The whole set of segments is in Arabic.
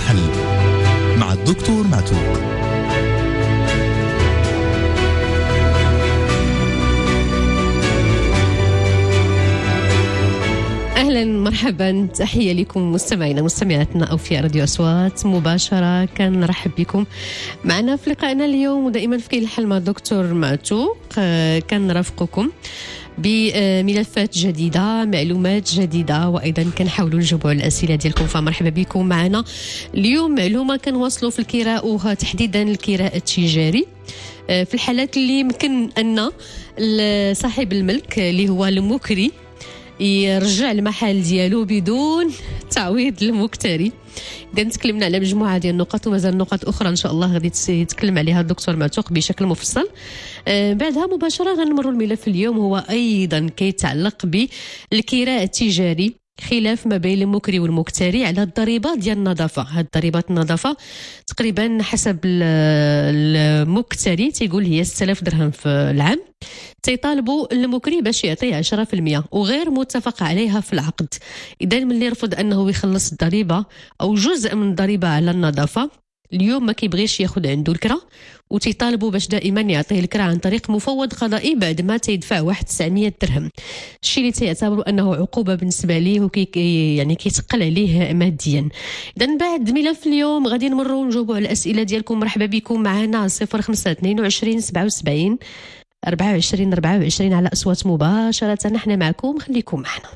الحل مع الدكتور معتوق. أهلا مرحبا، تحية لكم مستمعينا مستمعاتنا أو في راديو أصوات مباشرة. كنرحب بكم معنا في لقائنا اليوم ودائما في كاين الحل مع الدكتور معتوق. كنرافقكم بملفات جديدة، معلومات جديدة، وأيضا كنحاولوا نجاوبوا على الأسئلة ديالكم. فمرحبا بكم معنا اليوم. معلومة كنواصلوا في الكراء وتحديدا الكراء التجاري في الحالات اللي يمكن أن صاحب الملك اللي هو المكري يرجع المحل ديالو بدون تعويض للمكتري. إذا تكلمنا على مجموعة ديال النقط ومازال نقاط أخرى إن شاء الله غادي يتكلم عليها الدكتور معتوق بشكل مفصل. بعدها مباشرة غنمروا الملف اليوم هو أيضا كيتعلق بالكراء التجاري، خلاف ما بين المكري والمكتري على الضريبة ديال النظافة. هاد ضريبات النظافة تقريبا حسب المكتري تيقول هي 6000 درهم في العام، تيطالبوا المكري باش يعطيه 10% وغير متفق عليها في العقد. إذا ملي رفض أنه يخلص الضريبة أو جزء من الضريبة على النظافة، اليوم ما كيبغيش ياخد عنده الكرة وتيطالبوا باش دائما يعطيه الكرة عن طريق مفوض قضائي بعد ما تيدفع واحد 900 درهم. الشيء اللي تيعتبروا أنه عقوبة بالنسبة ليه يعني كيتقل عليه ماديا. إذا بعد ملف اليوم غادي نمروا ونجاوبوا على الأسئلة ديالكم. مرحبا بكم معنا 0522 77 24 على أصوات مباشرة. نحن معكم، خليكم معنا.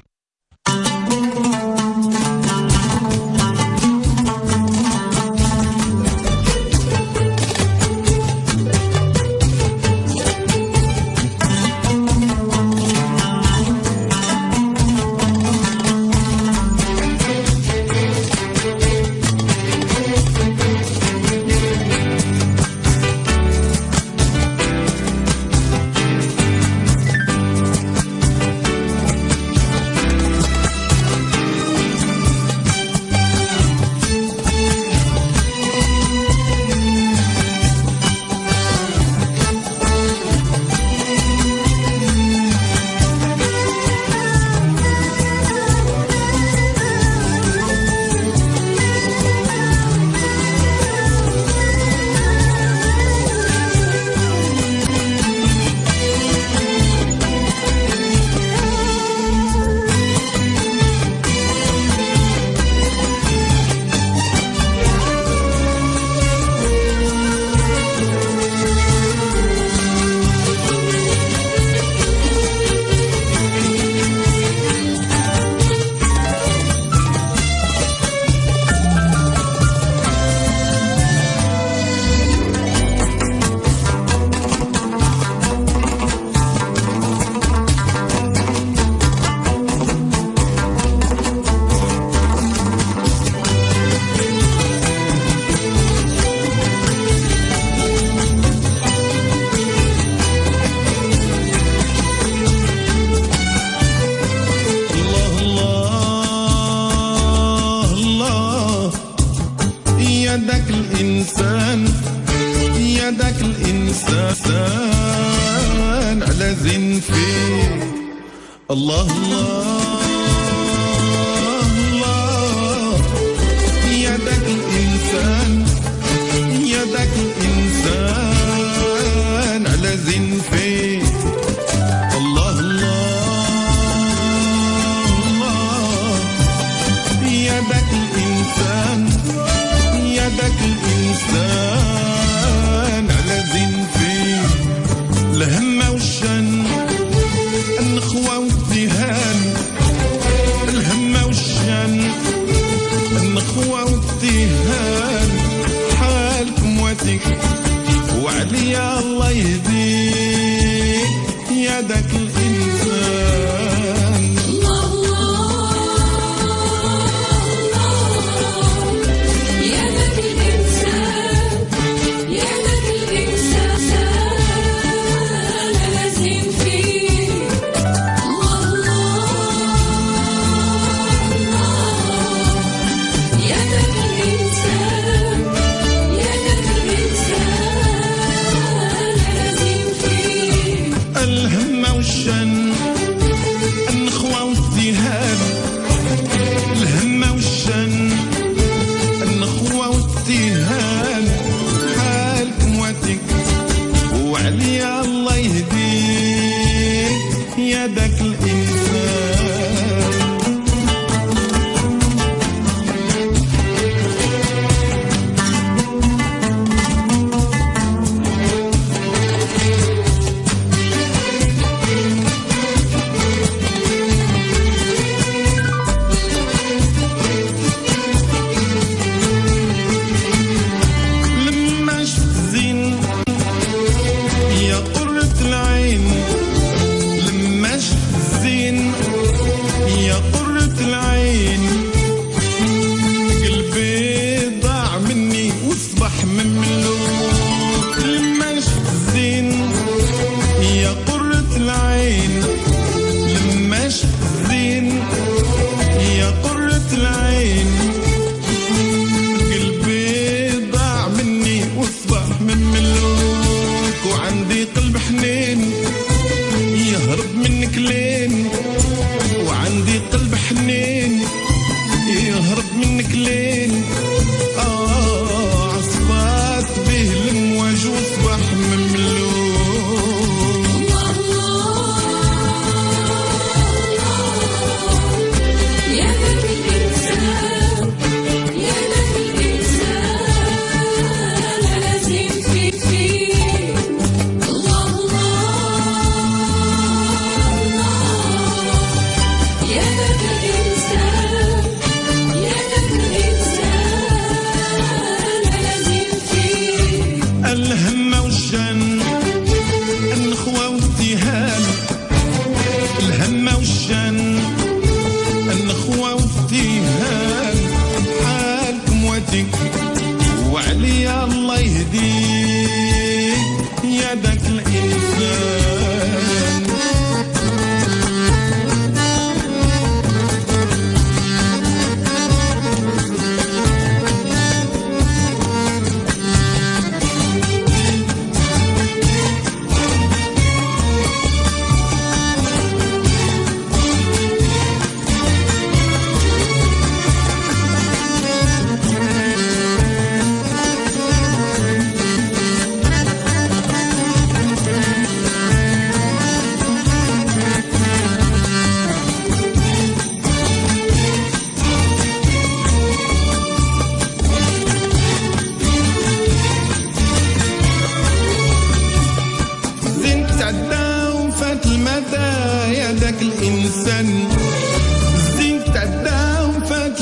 الهمة والشن النخوة والذهان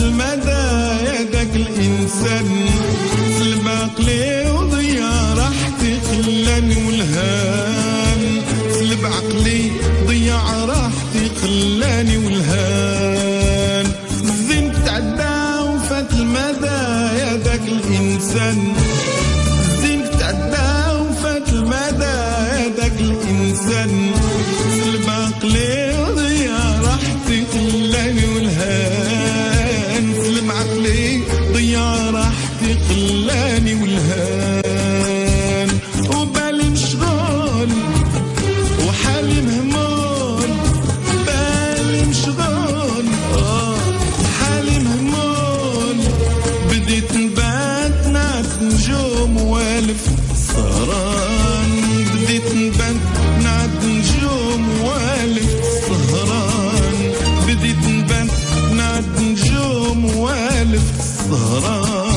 المدى يا داك الإنسان سلب عقلي وضيع راحتي خلاني والهان سلب عقلي ضيع راحتي خلاني والهان الزين تعدى وفات المدى يا داك الإنسان الزين تعدى وفات المدى يا داك الإنسان سلب عقلي وضيع راحتي خلاني والهان سلب عقلي ضيع راحتي خلاني والهان وبالي مشغول وحالي مهمول بالي مشغول حالي مهمول بديت نبات نعت نجوم والف سهران بديت نبات نعت نجوم والف سهران بديت نبات نعت نجوم والف سهران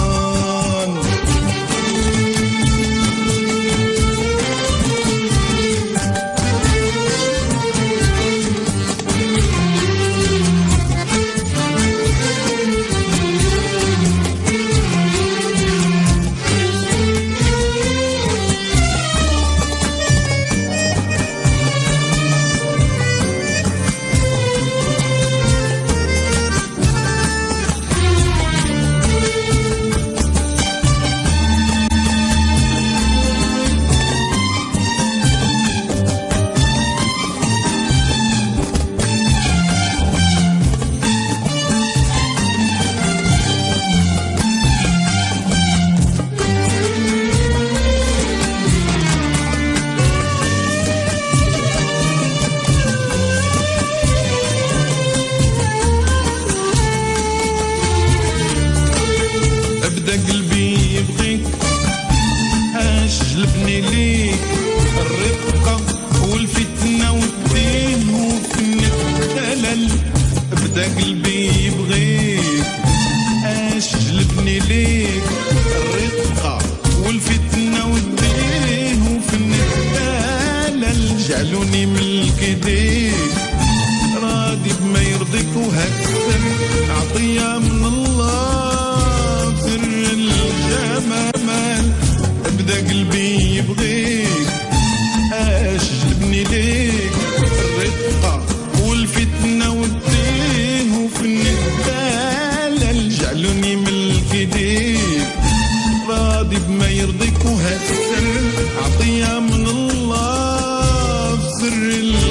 جلبني ليك الرفقة والفتنة والدين وفن الدلل بدا قلبي يبغيك جلبني ليك الرفقة والفتنة والدين وفن الدلل جعلوني ملك ايديك راضي بما يرضيك وهكذا عطية من الله سر الجمال بدا قلبي يبغيك جلبني ليك الرفقة والفتنة والدين وفن الدلل جعلوني ملك ايديك راضي بما يرضيك وهالسر عطية من الله بسر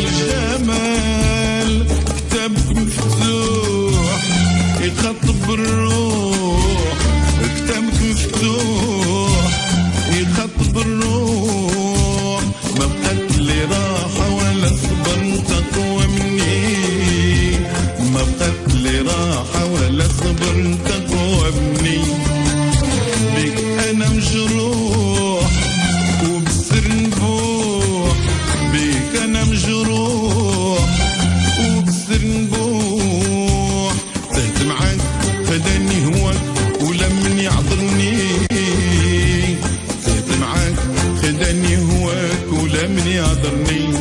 الجمال كتابك مفتوح يخطب الروح كتابك مفتوح يخطب الروح ما بقت لي راحة ولا صبر تقوى مني ما بقت لي راحة ولا صبر تقوى مني بك أنا مجروح وبسر نبوح بك أنا مجروح وبسر نبوح تهت معاك خداني هواك ولمن يعذرني خداني هواك ولا من يعذرني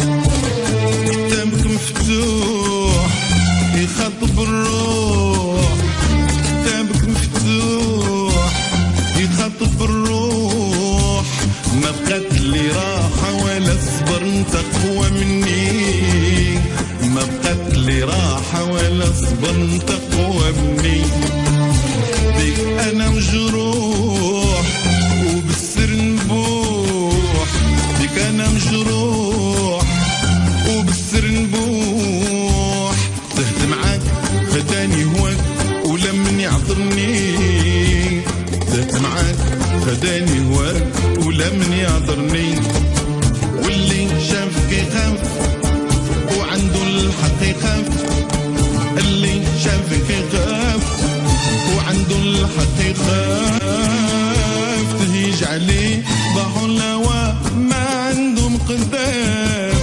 كتابك مفتوح يخاطب الروح كتابك مفتوح يخاطب الروح ما بقات لي راحة ولا صبر تقوى مني ما بقات لي راحة ولا صبر تقوى مني بك أنا مجروح وبالسر نبوح بك أنا مجروح وبالسر نبوح تهت معاك خداني هواك ولمن يعذرني تهت معاك خداني هواك ولمن يعذرني واللي شافك يخاف وعنده الحق يخاف اللي شافك يخاف وعنده الحق يخاف تهيج عليه ضاعوا الهوى ما عندهم قدام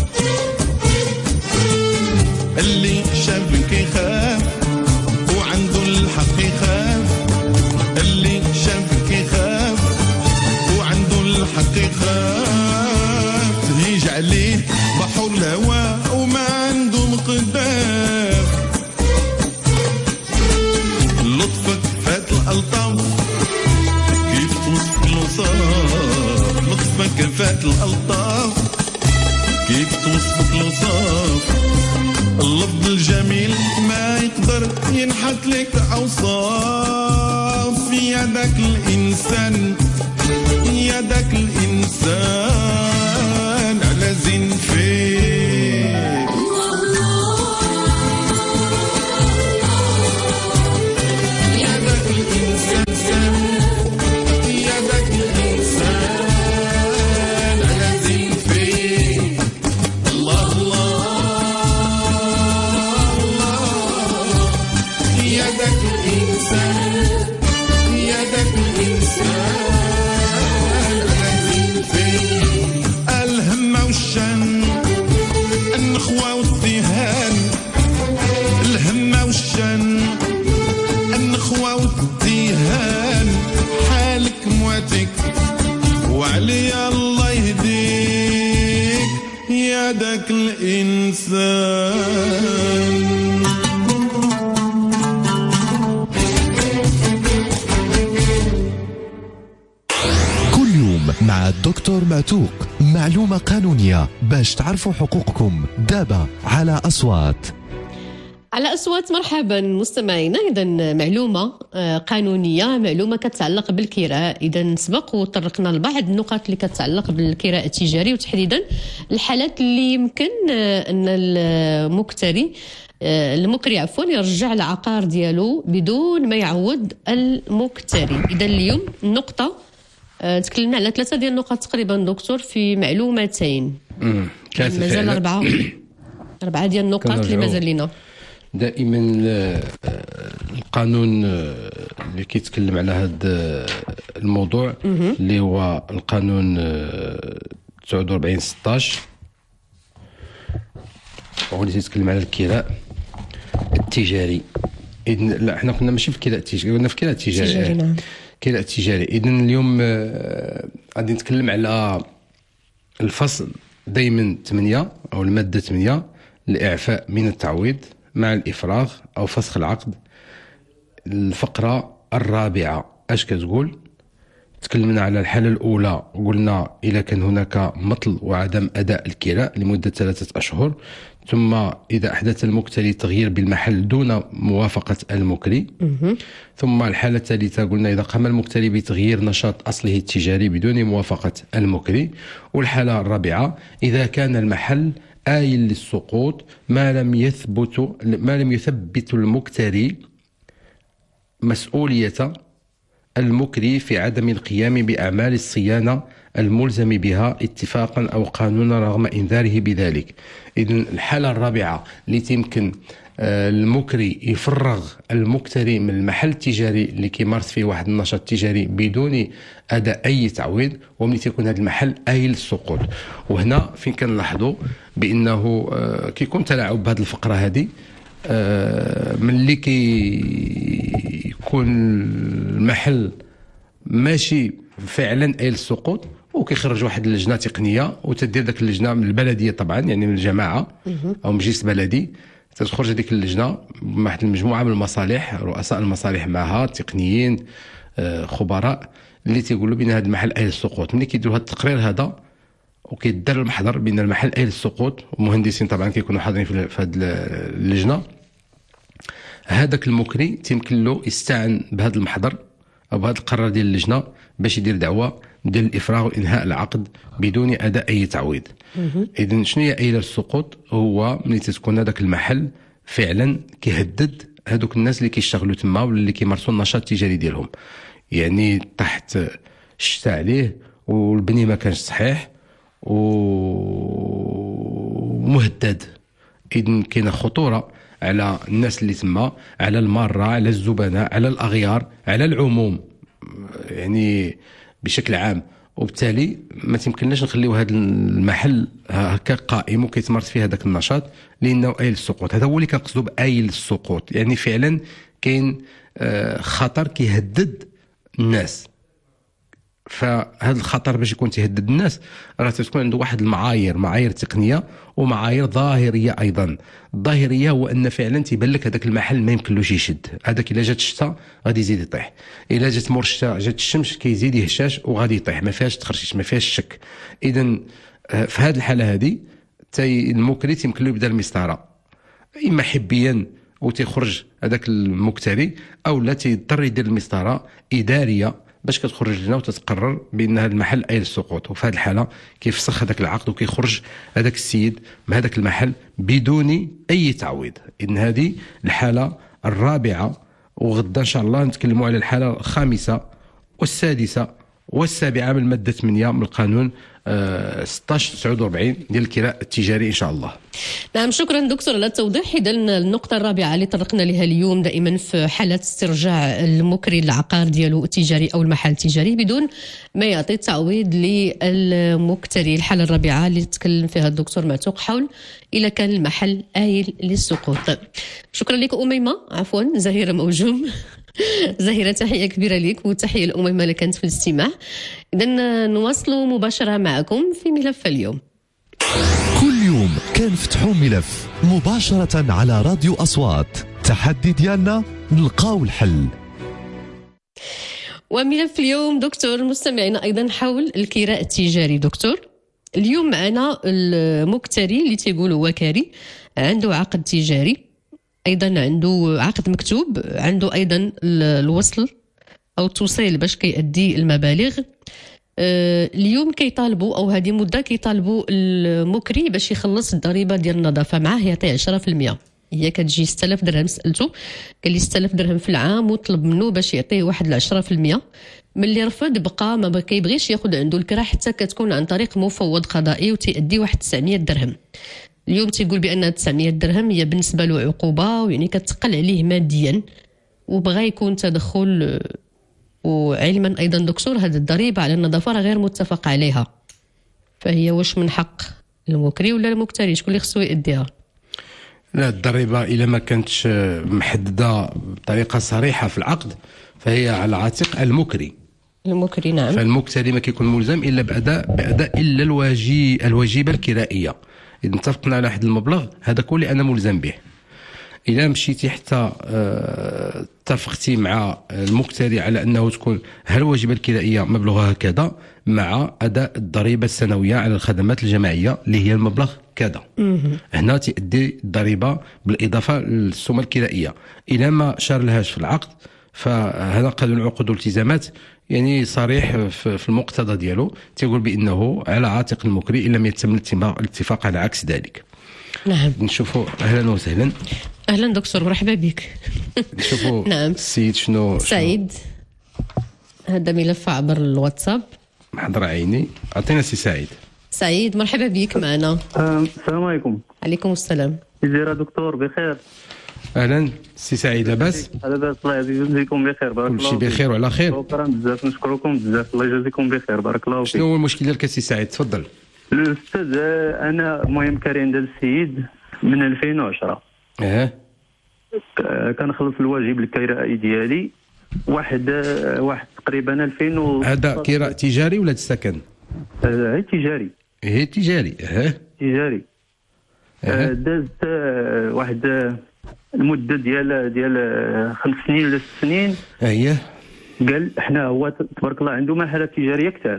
اللي شافك يخاف وعنده الحق يخاف اللي شافك يخاف وعنده الحق يخاف تهيج عليه بحر الهوى وما عندهم قدام الألطاف كيف توصف الوصاف لطفك فات الألطاف كيف توصف الوصاف اللفظ الجميل ما يقدر ينحط لك أوصاف يا داك الإنسان يا داك الإنسان على زين فيك يا داك الإنسان يا داك الإنسان على زين فيك الله يا داك الإنسان يا داك الإنسان الهمة والشان النخوة والذهان الهمة والشان النخوة والذهان حالك مواتك وعليا الله يهديك يا داك الإنسان مع الدكتور معتوق معلومة قانونية باش تعرفوا حقوقكم دابا على أصوات. على أصوات مرحبا مستمعينا. إذا معلومة قانونية، معلومة كتتعلق بالكراء. إذا سبق وطرقنا لبعض النقاط اللي كتتعلق بالكراء التجاري، وتحديدا الحالات اللي يمكن أن المكري يرجع العقار ديالو بدون ما يعوض المكتري. إذا اليوم النقطة تكلمنا على 3 ديال النقاط تقريبا دكتور في معلومتين. مازال 4 ديال النقاط اللي مازال لنا. دائما القانون اللي كيتكلم على هذا الموضوع اللي هو القانون 49/16 واللي تيتكلم على الكراء التجاري. لا احنا كنا ماشي في الكراء التجاري، كنا في الكراء التجاري. نعم. كراء التجاري. إذن اليوم غادي نتكلم على الفصل دايما 8 أو المادة 8 الإعفاء من التعويض مع الإفراغ أو فسخ العقد. الفقرة 4 أش كتقول؟ تكلمنا على الحالة الأولى وقلنا إذا كان هناك مطل وعدم أداء الكراء لمدة 3 أشهر، ثم إذا أحدث المكتري تغيير بالمحل دون موافقة المكري. ثم الحالة الثالثة قلنا إذا قام المكتري بتغيير نشاط أصله التجاري بدون موافقة المكري. والحالة الرابعة إذا كان المحل آيل للسقوط ما لم يثبت المكتري مسؤولية المكري في عدم القيام بأعمال الصيانة الملزم بها اتفاقا أو قانونا رغم إنذاره بذلك. إذن الحالة الرابعة اللي تمكن المكري يفرغ المكتري من المحل التجاري اللي كيمارس فيه واحد النشاط تجاري بدون أداء أي تعويض، ومن تيكون هذا المحل آيل للسقوط. وهنا فين كنلاحظوا بأنه كيكون تلاعب بهذه الفقرة هذه ملي كيكون المحل ماشي فعلا آيل للسقوط وكيخرج واحد اللجنه تقنيه وتدير ذاك اللجنه من البلديه طبعا، يعني من الجماعه او مجلس بلدي، تخرج هذيك اللجنه واحد المجموعه من المصالح، رؤساء المصالح معها تقنيين خبراء اللي تيقولوا بان هذا المحل آيل للسقوط. ملي كيديروا هذا التقرير هذا وكيدار المحضر بان المحل آيل للسقوط، ومهندسين طبعا كيكونوا حاضرين في هذه اللجنه، هذاك المكري تيمكن له يستعن بهذا المحضر او بهذا القرار ديال اللجنه باش يدير دعوه ديال الافراغ وانهاء العقد بدون اداء اي تعويض. اذا شنو هي آيل للسقوط؟ هو ملي تكون هذاك المحل فعلا كيهدد هذوك الناس اللي كيشتغلوا تما ولا اللي كيمارسوا النشاط التجاري ديالهم، يعني تحت الشتاء عليه والبني ما كانش صحيح ومهدد. اذا كاينه خطوره على الناس اللي تما، على المارة، على الزبناء، على الأغيار، على العموم يعني بشكل عام. وبالتالي ما تمكنناش نخليو هذا المحل هكا قائم وكيتمارس فيه هذاك النشاط لانه آيل للسقوط. هذا هو اللي كنقصدو بآيل للسقوط، يعني فعلا كاين خطر كيهدد الناس. فهذا الخطر باش يكون تيهدد الناس راه تكون عنده واحد معايير تقنيه ومعايير ظاهريه ايضا. الظاهريه هو ان فعلا تيبان لك هذاك المحل ما يمكنلوش يشد، هذاك الا جات الشتاء غادي يزيد يطيح، الا جات مور الشتاء جات الشمس كيزيد يهشاش وغادي يطيح، ما فيهاش تخرشيش ما فيهاش شك. اذا في هذه الحاله هذه المكري يمكن له يبدا المسطره اما حبيا وتيخرج هذاك المكتري، او لا تيضطر يدير المسطره اداريه باش كتخرج لنا وتتقرر بان هذا المحل اي للسقوط. وفي هذه الحاله كيفسخ هذاك العقد وكيخرج هذاك السيد من هذاك المحل بدون اي تعويض. اذن هذه الحاله الرابعه، وغدا ان شاء الله نتكلموا على الحاله الخامسه والسادسه والسابعه من الماده 8 من القانون 1649 ديال الكراء التجاري ان شاء الله. نعم، شكرا دكتور على التوضيح. إذا النقطة الرابعة اللي طرقنا لها اليوم دائما في حالة استرجاع المكري العقار ديالو التجاري أو المحل التجاري بدون ما يعطي تعويض للمكتري. الحالة الرابعة اللي تكلم فيها الدكتور معتوق حول إذا كان المحل آيل للسقوط. شكرا لك أميمة، عفوا زهيرة موجوم. زهيرة تحية كبيرة لك وتحية لأميمة اللي كانت في الاستماع. إذا نواصل مباشرة معكم في ملف اليوم. كل يوم كنفتحوا ملف مباشرة على راديو أصوات. تحدي ديالنا نلقاو الحل. وملف اليوم دكتور مستمعين أيضا حول الكراء التجاري. دكتور، اليوم معنا المكتري اللي تيقول هو كاري، عنده عقد تجاري، أيضا عنده عقد مكتوب، عنده أيضا الوصل أو التوصيل باش كيأدي المبالغ. اليوم كيطالبوا او هذه مده كيطالبوا المكري باش يخلص الضريبه ديال النظافه، معاه يعطيه 10%. هي كتجي 6000 درهم، سالته قال لي 6000 درهم في العام، وطلب منه باش يعطيه واحد 10%. ملي رفض بقى ما كيبغيش ياخذ عنده الكرا حتى كتكون عن طريق مفوض قضائي وتيأدي واحد 900 درهم. اليوم تيقول بان 900 درهم هي بالنسبه له عقوبه، ويعني كتقل عليه ماديا وبغى يكون تدخل. وعلما ايضا دكتور هذه الضريبه على النظافه راه غير متفق عليها، فهي واش من حق المكري ولا المكتري؟ شكون اللي خصو يأديها؟ لا، الضريبه الا ما كانتش محدده بطريقه صريحه في العقد فهي على عاتق المكري. نعم. فالمكتري ما كيكون ملزم الا باداء الا الواجبه الكرائيه. اذا اتفقنا على واحد المبلغ هذا كل انا ملزم به. إذا مشيتي حتى اتفقتي مع المكتري على أنه تكون الواجبة الكرائية مبلغها كذا مع أداء الضريبة السنوية على الخدمات الجماعية اللي هي المبلغ كذا، هنا تأدي الضريبة بالإضافة للسمة الكرائية. إذا ما شار لهاش في العقد فهذا قانون العقود والالتزامات يعني صريح في المقتضى ديالو، تيقول بأنه على عاتق المكري إن لم يتم الاتفاق على عكس ذلك. نعم. نشوفوا أهلا وسهلا. أهلا دكتور، مرحبا بك. نشوفوا نعم. السيد شنو سعيد. هذا ملف عبر الواتساب. محضر عيني، أعطينا سي سعيد. سعيد مرحبا بك معنا. السلام عليكم. عليكم السلام. جزيرة دكتور بخير. اهلا سي سعيد، لاباس؟ لاباس الله يجزيكم بخير، بارك الله. كلشي بخير وعلى خير. شكرا بزاف، نشكركم بزاف، الله يجزيكم بخير، بارك الله فيك. شنو هو المشكل ديالك سي سعيد؟ تفضل. الاستاذ انا المهم كاري عند السيد من 2010. كنخلص الواجب الكرائي ديالي واحد تقريبا 2000 هذا كراء تجاري ولا السكن؟ تجاري. تجاري. تجاري. دازت واحد المده ديال 5 سنين ولا 6 سنين. قال احنا هو تبارك الله عنده محلات تجاريه كثار.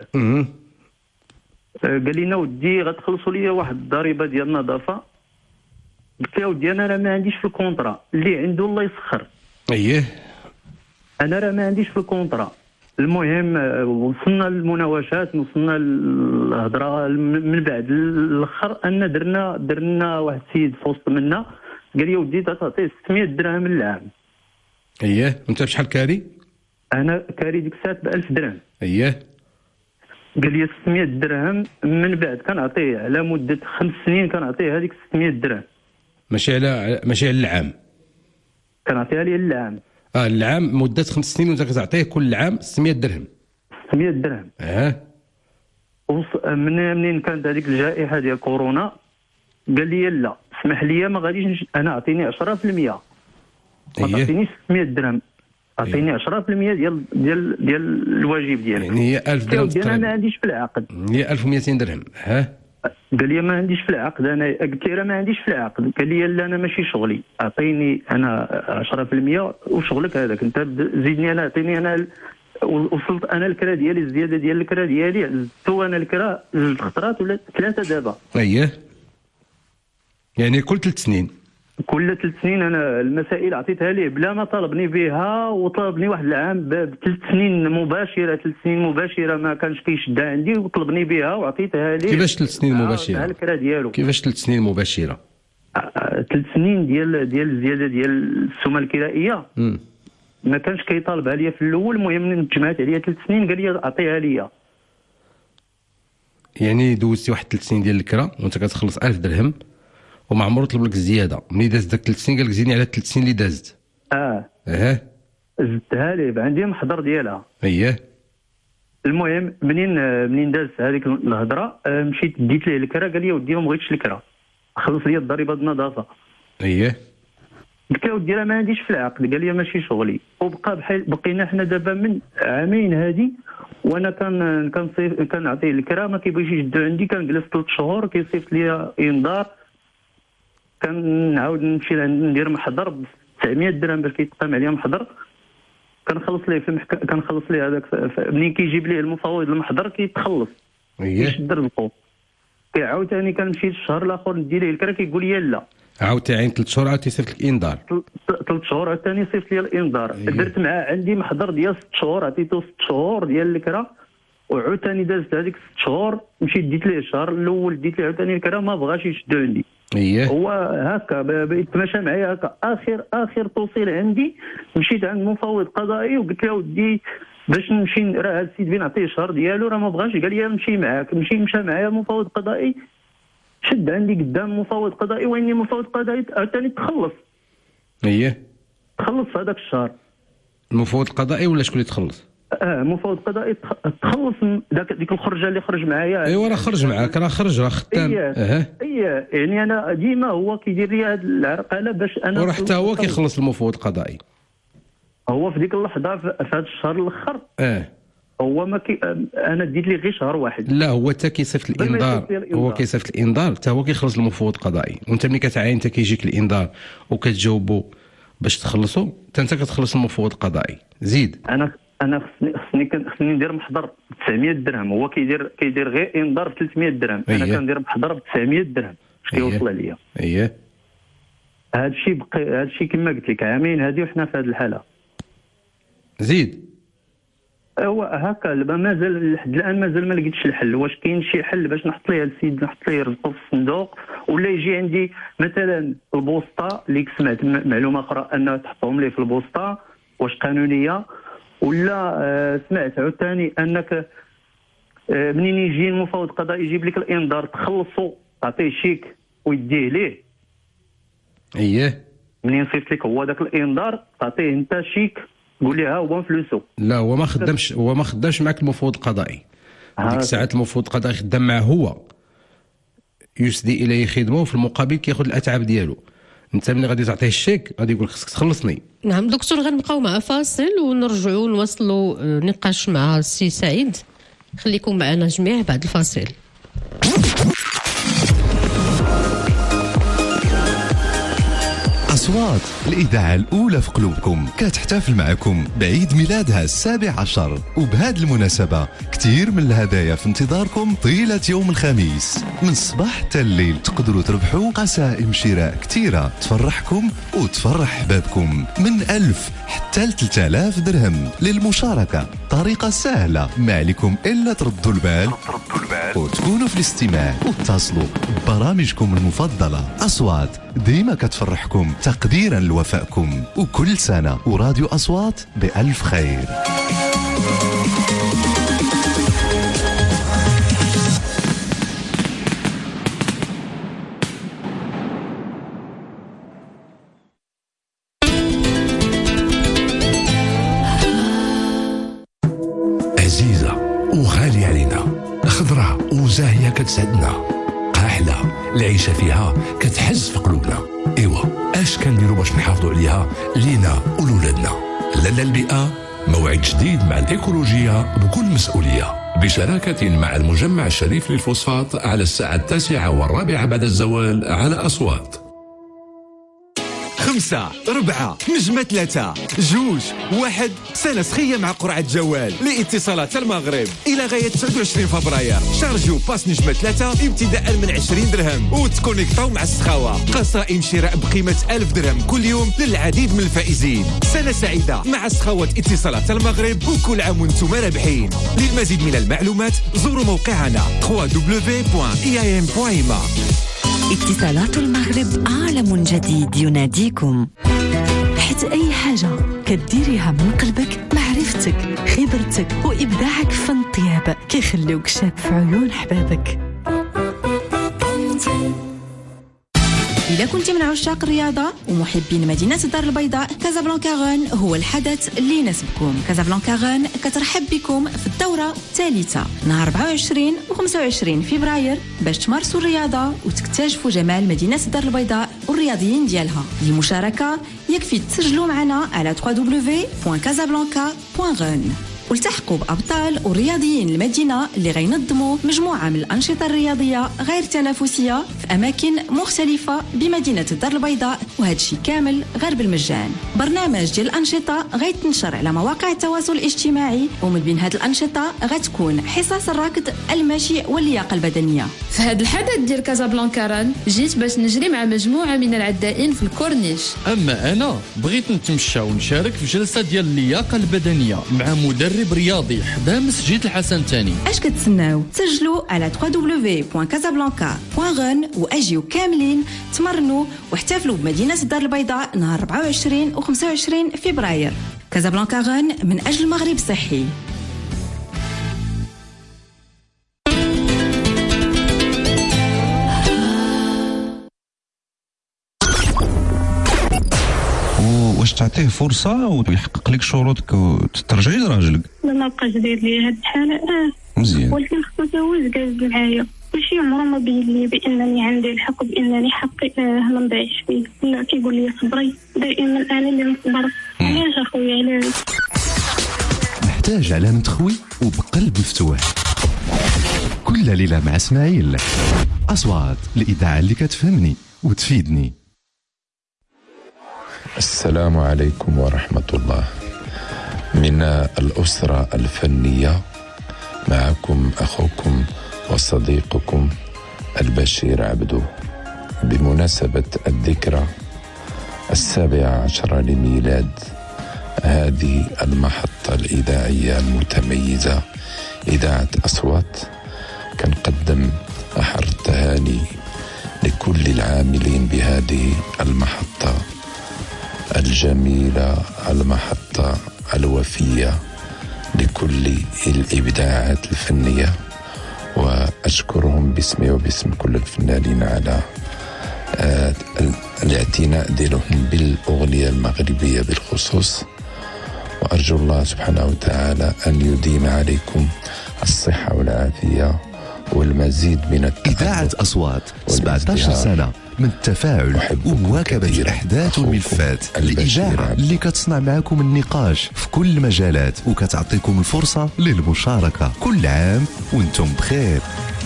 قال لنا ودي غتخلصوا لي واحد الضريبه ديال النظافه. قلت له ودي انا راه ما عنديش في الكونطرا، اللي عنده الله يسخر. انا راه ما عنديش في الكونطرا. المهم وصلنا للمناوشات، وصلنا للهضره من بعد الاخر ان درنا واحد السيد في وسط منا قال لي ودي تعطيه 600 درهم العام. انت بشحال كاري؟ انا كاري ديك الساعه ب 1000 درهم. قال لي 600 درهم، من بعد كنعطيه على مده 5 سنين كنعطيه هذيك 600 درهم. ماشي على العام. كنعطيها ليه العام. العام مده 5 سنين وانت كتعطيه كل عام 600 درهم. 600 درهم. منين كانت هذيك الجائحه ديال كورونا قال لي لا اسمح لي ما غاديش انا اعطيني 10%. ما تعطينيش 600 درهم. اعطيني 10% ديال الواجب ديالك. يعني هي 1000 درهم انا ما عنديش في العقد، هي 1200 درهم. قال لي ما عنديش في العقد. انا قلت له ما عنديش في العقد. قال لي لا انا ماشي شغلي، اعطيني انا 10% وشغلك هذاك انت زيدني انا، اعطيني انا. وصلت انا الكرا ديالي، الزياده ديال الكرا ديالي زدتو انا الكرا 2 خطرات ولا 3 دابا. اييه يعني كل 3 سنين. كل 3 سنين انا المسائل عطيتها ليه بلا ما طالبني بها، وطلبني واحد العام ب3 سنين مباشره. 3 سنين مباشره ما كانش كيشدها عندي، وطلبني بها وعطيتها ليه. كيفاش 3 سنين مباشره؟ الكرا ديالو كيفاش 3 سنين مباشره؟ 3 سنين ديال الزياده ديال السومه الكرائيه. ما كانش كيطالبها ليا في الاول. المهم من تجمعت عليا 3 سنين قال لي اعطيها ليا. يعني دوزتي واحد 3 سنين ديال الكرا وانت كتخلص 1000 درهم وما عمرو طلب لك الزياده. ملي داز داك 3 سنين قال لك زيدني على 3 سنين اللي دازت. زدتها ليه، عندي محضر ديالها. اييه. المهم منين دازت هذيك الهضره مشيت ديت ليه الكرا. قال لي ودي ما بغيتش الكرا، خلص لي الضريبه النظافه. اييه. قلت له ودي ما عنديش في العقد. قال لي ماشي شغلي. وبقى بحال بقينا حنا دابا من عامين هذه، وانا كنعطيه الكرا ما كيبغيش يجدو عندي. كنجلس 3 شهور كيصيفط لي انذار. كنعاود نمشي ندير محضر ب 900 درهم باش كيتقام عليا محضر. كنخلص ليه في كنخلص ليه هذاك منين كيجيب ليه المفوض المحضر كيتخلص. كيشد رزقو. كيعاود ثاني كنمشي الشهر الاخر ندير ليه الكرا كيقول لي لا. عاودتي عين 3 شهور عاود تيصيفط لك انذار. 3 شهور عاود ثاني صيفط لي الانذار. درت معاه عندي محضر ديال 6 شهور، عطيته 6 شهور ديال الكرا. وعاود ثاني دازت هذيك 6 شهور مشيت ديت ليه الشهر الاول ديت ليه عاود ثاني الكرا ما بغاش يشدو عندي. هو هكا بيتماشى معايا هكا. اخر توصيل عندي مشيت عند مفوض قضائي وقلت له ودي باش نمشي راه هذا السيد بين نعطيه الشهر ديالو راه ما بغاش. قال لي نمشي معاك. مشى معايا مفوض قضائي، شد عندي قدام مفوض قضائي. ويني مفوض قضائي ثاني تخلص. تخلص في هذاك الشهر. المفوض القضائي ولا شكون اللي تخلص؟ مفوض قضائي تخلص ديك الخرجه اللي خرج معايا. ايوا راه خرج معاك، راه خرج راه خدام. يعني انا ديما هو كيدير لي هذه العرقله باش انا. وراه حتى هو كيخلص المفوض القضائي. هو في ديك اللحظه في هذا الشهر الاخر هو ما انا ديت لي غير شهر واحد. لا هو حتى كيصيفط الانذار. هو كيصيفط الانذار حتى هو كيخلص المفوض القضائي. وانت ملي كتعاين انت كيجيك الانذار وكتجاوبوا باش تخلصوا انت كتخلص المفوض القضائي. زيد. انا خصني ندير محضر ب 900 درهم. هو كيدير غير انذار ب 300 درهم. انا كندير محضر ب 900 درهم. اش كيوصل عليا. هذا الشيء كما قلت لك عامين هذه وحنا في هذه الحاله. زيد. هو هكا مازال لحد الان مازال ما لقيتش الحل. واش كاين شي حل باش نحط ليه السيد نحط ليه رزقه في الصندوق، ولا يجي عندي مثلا البوسطه اللي سمعت معلومه اخرى انها تحطهم ليه في البوسطه، واش قانونيه؟ ولا سمعت عاوتاني انك منين يجي المفوض القضائي يجيب لك الانذار تخلصوا تعطيه شيك ويديه ليه. منين يصيفط لك هو ذاك الانذار تعطيه انت شيك قول لي ها هو فلوسه. لا هو ما خدامش معك المفوض القضائي. ديك الساعات المفوض القضائي خدام معه هو، يسدي اليه خدمه وفي المقابل كياخذ الاتعاب ديالو. انت ملي غادي تعطيه الشيك غادي يقول خصك تخلصني. نعم دكتور، غنبقاو مع فاصل ونرجعوا نواصلوا نقاش مع السي سعيد. خليكم معنا جميع بعد الفاصل. أصوات الإذاعة الأولى في قلوبكم كتحتفل معكم بعيد ميلادها 17، وبهذه المناسبة كتير من الهدايا في انتظاركم طيلة يوم الخميس. من الصباح حتى الليل تقدروا تربحوا قسائم شراء كتيرة تفرحكم وتفرح حبابكم من 1000 حتى 3000 درهم. للمشاركة طريقة سهلة، ما عليكم إلا تردوا البال وتكونوا في الاستماع وتصلوا ببرامجكم المفضلة. أصوات ديما كتفرحكم تقديرا لوفائكم، وكل سنة وراديو أصوات بألف خير. عزيزة وغالية علينا، خضرة وزاهية كتسعدنا، قاحلة العيشة فيها كتحز في قلوبنا. ايوا اش كنديروا باش نحافظوا عليها لينا ولولادنا؟ لأن البيئة موعد جديد مع الإيكولوجية بكل مسؤولية، بشراكة مع المجمع الشريف للفوسفات على الساعة 9:15 بعد الزوال على أصوات. 5 4 نجمة 3 2 1 سنة سخية مع قرعة جوال لاتصالات المغرب إلى غاية 29 فبراير. شارجيو باس نجمة 3 ابتداء من 20 درهم وتكونيكطاو مع السخاوة. قصائم شراء بقيمة 1000 درهم كل يوم للعديد من الفائزين. سنة سعيدة مع سخاوة اتصالات المغرب وكل عام وانتم رابحين. للمزيد من المعلومات زوروا موقعنا www.iam.ma. اتصالات المغرب عالم جديد يناديكم. حيت أي حاجة كديريها من قلبك، معرفتك، خبرتك وإبداعك في فن الطياب كيخليوك شاب في عيون حبابك. إذا كنت من عشاق الرياضة ومحبين مدينة الدار البيضاء، كازابلانكا هو الحدث اللي يناسبكم. كازابلانكا كترحب بكم في الدورة الثالثة نهار 24 و 25 فبراير باش تمارسوا الرياضة وتكتشفوا جمال مدينة الدار البيضاء والرياضيين ديالها. للمشاركة يكفي تسجلوا معنا على www.casablanca.run والتحقوا بأبطال ورياضيين المدينة اللي غينظموا مجموعة من الأنشطة الرياضية غير تنافسية في أماكن مختلفة بمدينة الدار البيضاء، وهذا الشيء كامل غير بالمجان. برنامج ديال الأنشطة غيتنشر على مواقع التواصل الاجتماعي، ومن بين هذه الأنشطة غتكون حصص الركض، المشي واللياقة البدنية. في هذا الحدث ديال كازابلانكا ران جيت باش نجري مع مجموعة من العدائين في الكورنيش. أما أنا بغيت نتمشى ونشارك في جلسة ديال اللياقة البدنية مع مدرب رياضي حدا مسجد الحسن الثاني. اش كتسناو؟ تسجلوا على www.casablanca.run واجيو كاملين تمرنوا واحتفلوا بمدينة الدار البيضاء نهار 24 و 25 فبراير. كازابلانكا رن من أجل مغرب صحي. واش تعطيه فرصه ويحقق لك شروطك وترجعي لراجلك؟ ما بقاش داير لي هاد الحاله مزيان، ولكن خصو يتزوج جالس معايا. ماشي عمره ما بين لي بانني عندي الحق وبانني حقي ما نضيعش فيه. لا، كيقول لي صبري، دائما انا اللي نصبر. علاش اخويا علاش؟ محتاج علامة تخوي وبقلب مفتوح. كل ليلة مع اسماعيل، أصوات الإذاعة اللي كتفهمني وتفيدني. السلام عليكم ورحمة الله. من الأسرة الفنية معكم أخوكم وصديقكم البشير عبدو، بمناسبة الذكرى 17 لميلاد هذه المحطة الإذاعية المتميزة إذاعة أصوات، كنقدم أحر التهاني لكل العاملين بهذه المحطة الجميلة، المحطة الوفية لكل الإبداعات الفنية، وأشكرهم باسمي وباسم كل الفنانين على الاعتناء ديالهم بالأغنية المغربية بالخصوص. وأرجو الله سبحانه وتعالى أن يديم عليكم الصحة والعافية والمزيد من إذاعة أصوات 17 سنة من التفاعل ومواكبة الأحداث والملفات. الإذاعة اللي كتصنع معكم النقاش في كل المجالات وكتعطيكم الفرصة للمشاركة. كل عام وانتم بخير.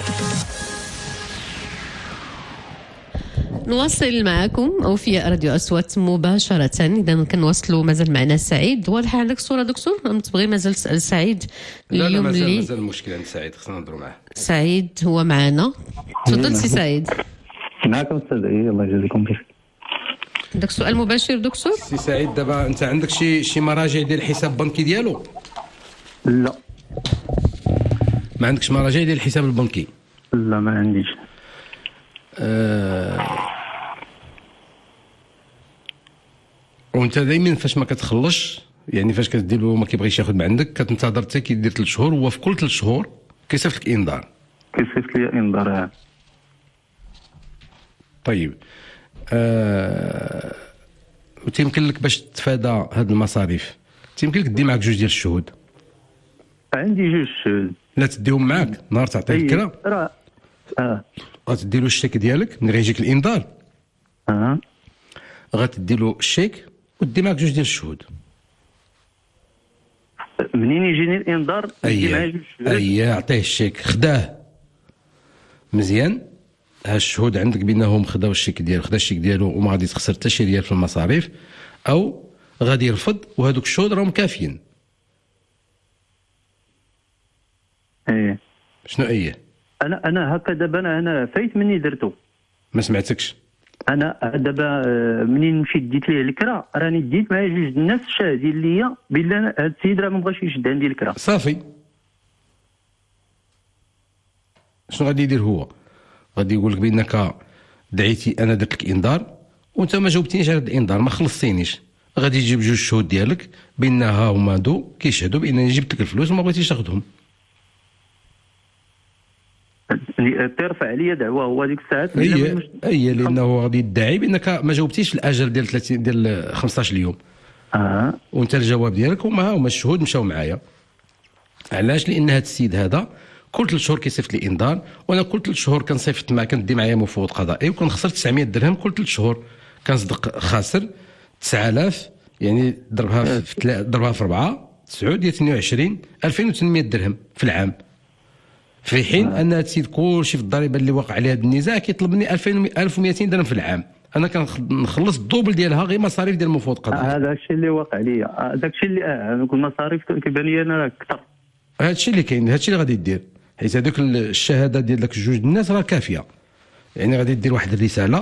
نواصل معكم أوفياء راديو أصوات مباشرة. إذا كنواصلوا مازال معنا سعيد. واضح عندك صورة دكتور؟ أم تبغي مازال تسأل سعيد؟ لا مازال المشكلة عند سعيد، خصنا نهضروا معاه. سعيد هو معنا. تفضل سي سعيد. معكم استاذ علي، الله يجزيكم بخير. عندك سؤال مباشر دكتور؟ سي سعيد، دابا انت عندك شي مراجع ديال الحساب البنكي ديالو؟ لا. ما عندكش مراجع ديال الحساب البنكي؟ لا ما عنديش. وانت دائما فاش ما كتخلصش، يعني فاش كدير له ما كيبغيش ياخذ من عندك، كتنتظر حتى كيدير 3 شهور، هو في كل 3 شهور كيصيفط لك انذار. كيصيفط لي انذار. طيب وتيمكن لك باش تتفادى هاد المصاريف، تيمكن لك دي معك 2 ديال الشهود. عندي 2 شهود. لا تديهم معك نهار تعطيه الكرا. غتدي له الشيك ديالك من غيجيك الانذار. غتدي له الشيك ودي معك 2 ديال الشهود. منين يجيني الانذار عطيه الشيك، خداه مزيان. ها الشهود عندك بانهم خداو الشيك ديالو، خدا الشيك ديالو وما غادي تخسر حتى شي ريال في المصاريف، او غادي يرفض وهذوك الشهود راهم كافيين. شنو انا هكا دابا انا فايت مني درتو. ما سمعتكش. انا دابا منين مشيت ديت ليه الكرا راني ديت مع جوج الناس شاهدين ليا بلا هذا السيد راه ما بغاش يشد عندي الكرا. صافي. شنو غادي يدير هو؟ غادي يقول لك بانك دعيتي، انا درت لك انذار وانت ما جاوبتنيش على الانذار، ما خلصتينيش. غادي يجيب جوج شهود ديالك بان ها هما هادو كيشهدوا بانني جبت لك الفلوس وما بغيتيش تاخذهم. ترفع عليا دعوه هو ديك الساعات. هي لانه غادي يدعي بانك ما جاوبتيش الاجل ديال 30 ديال 15 يوم. وانت الجواب ديالك هما الشهود مشاو معايا. علاش؟ لان هذا السيد هذا كل 3 شهور كيصيفط لي انذار، وانا كل 3 شهور كنصيفط معاه، كندي معايا مفوض قضائي وكنخسر 900 درهم كل 3 شهور. كنصدق خاسر 9000، يعني ضربها في 4 9 ديال 22 2800 درهم في العام. في حين ان هذا السيد كلشي في الضريبه اللي واقع عليها هذا النزاع كيطلب مني 1200 درهم في العام. انا كنخلص الدوبل ديالها غير مصاريف ديال المفوض قضائي. هذا الشيء اللي واقع ليا، داك الشيء اللي كل مصاريف كيبان لي انا اكثر. هذا الشيء اللي كاين، هذا الشيء اللي غادي دير، حيت هذوك الشهاده ديال داك جوج الناس راه كافيه. يعني غادي دير واحد الرساله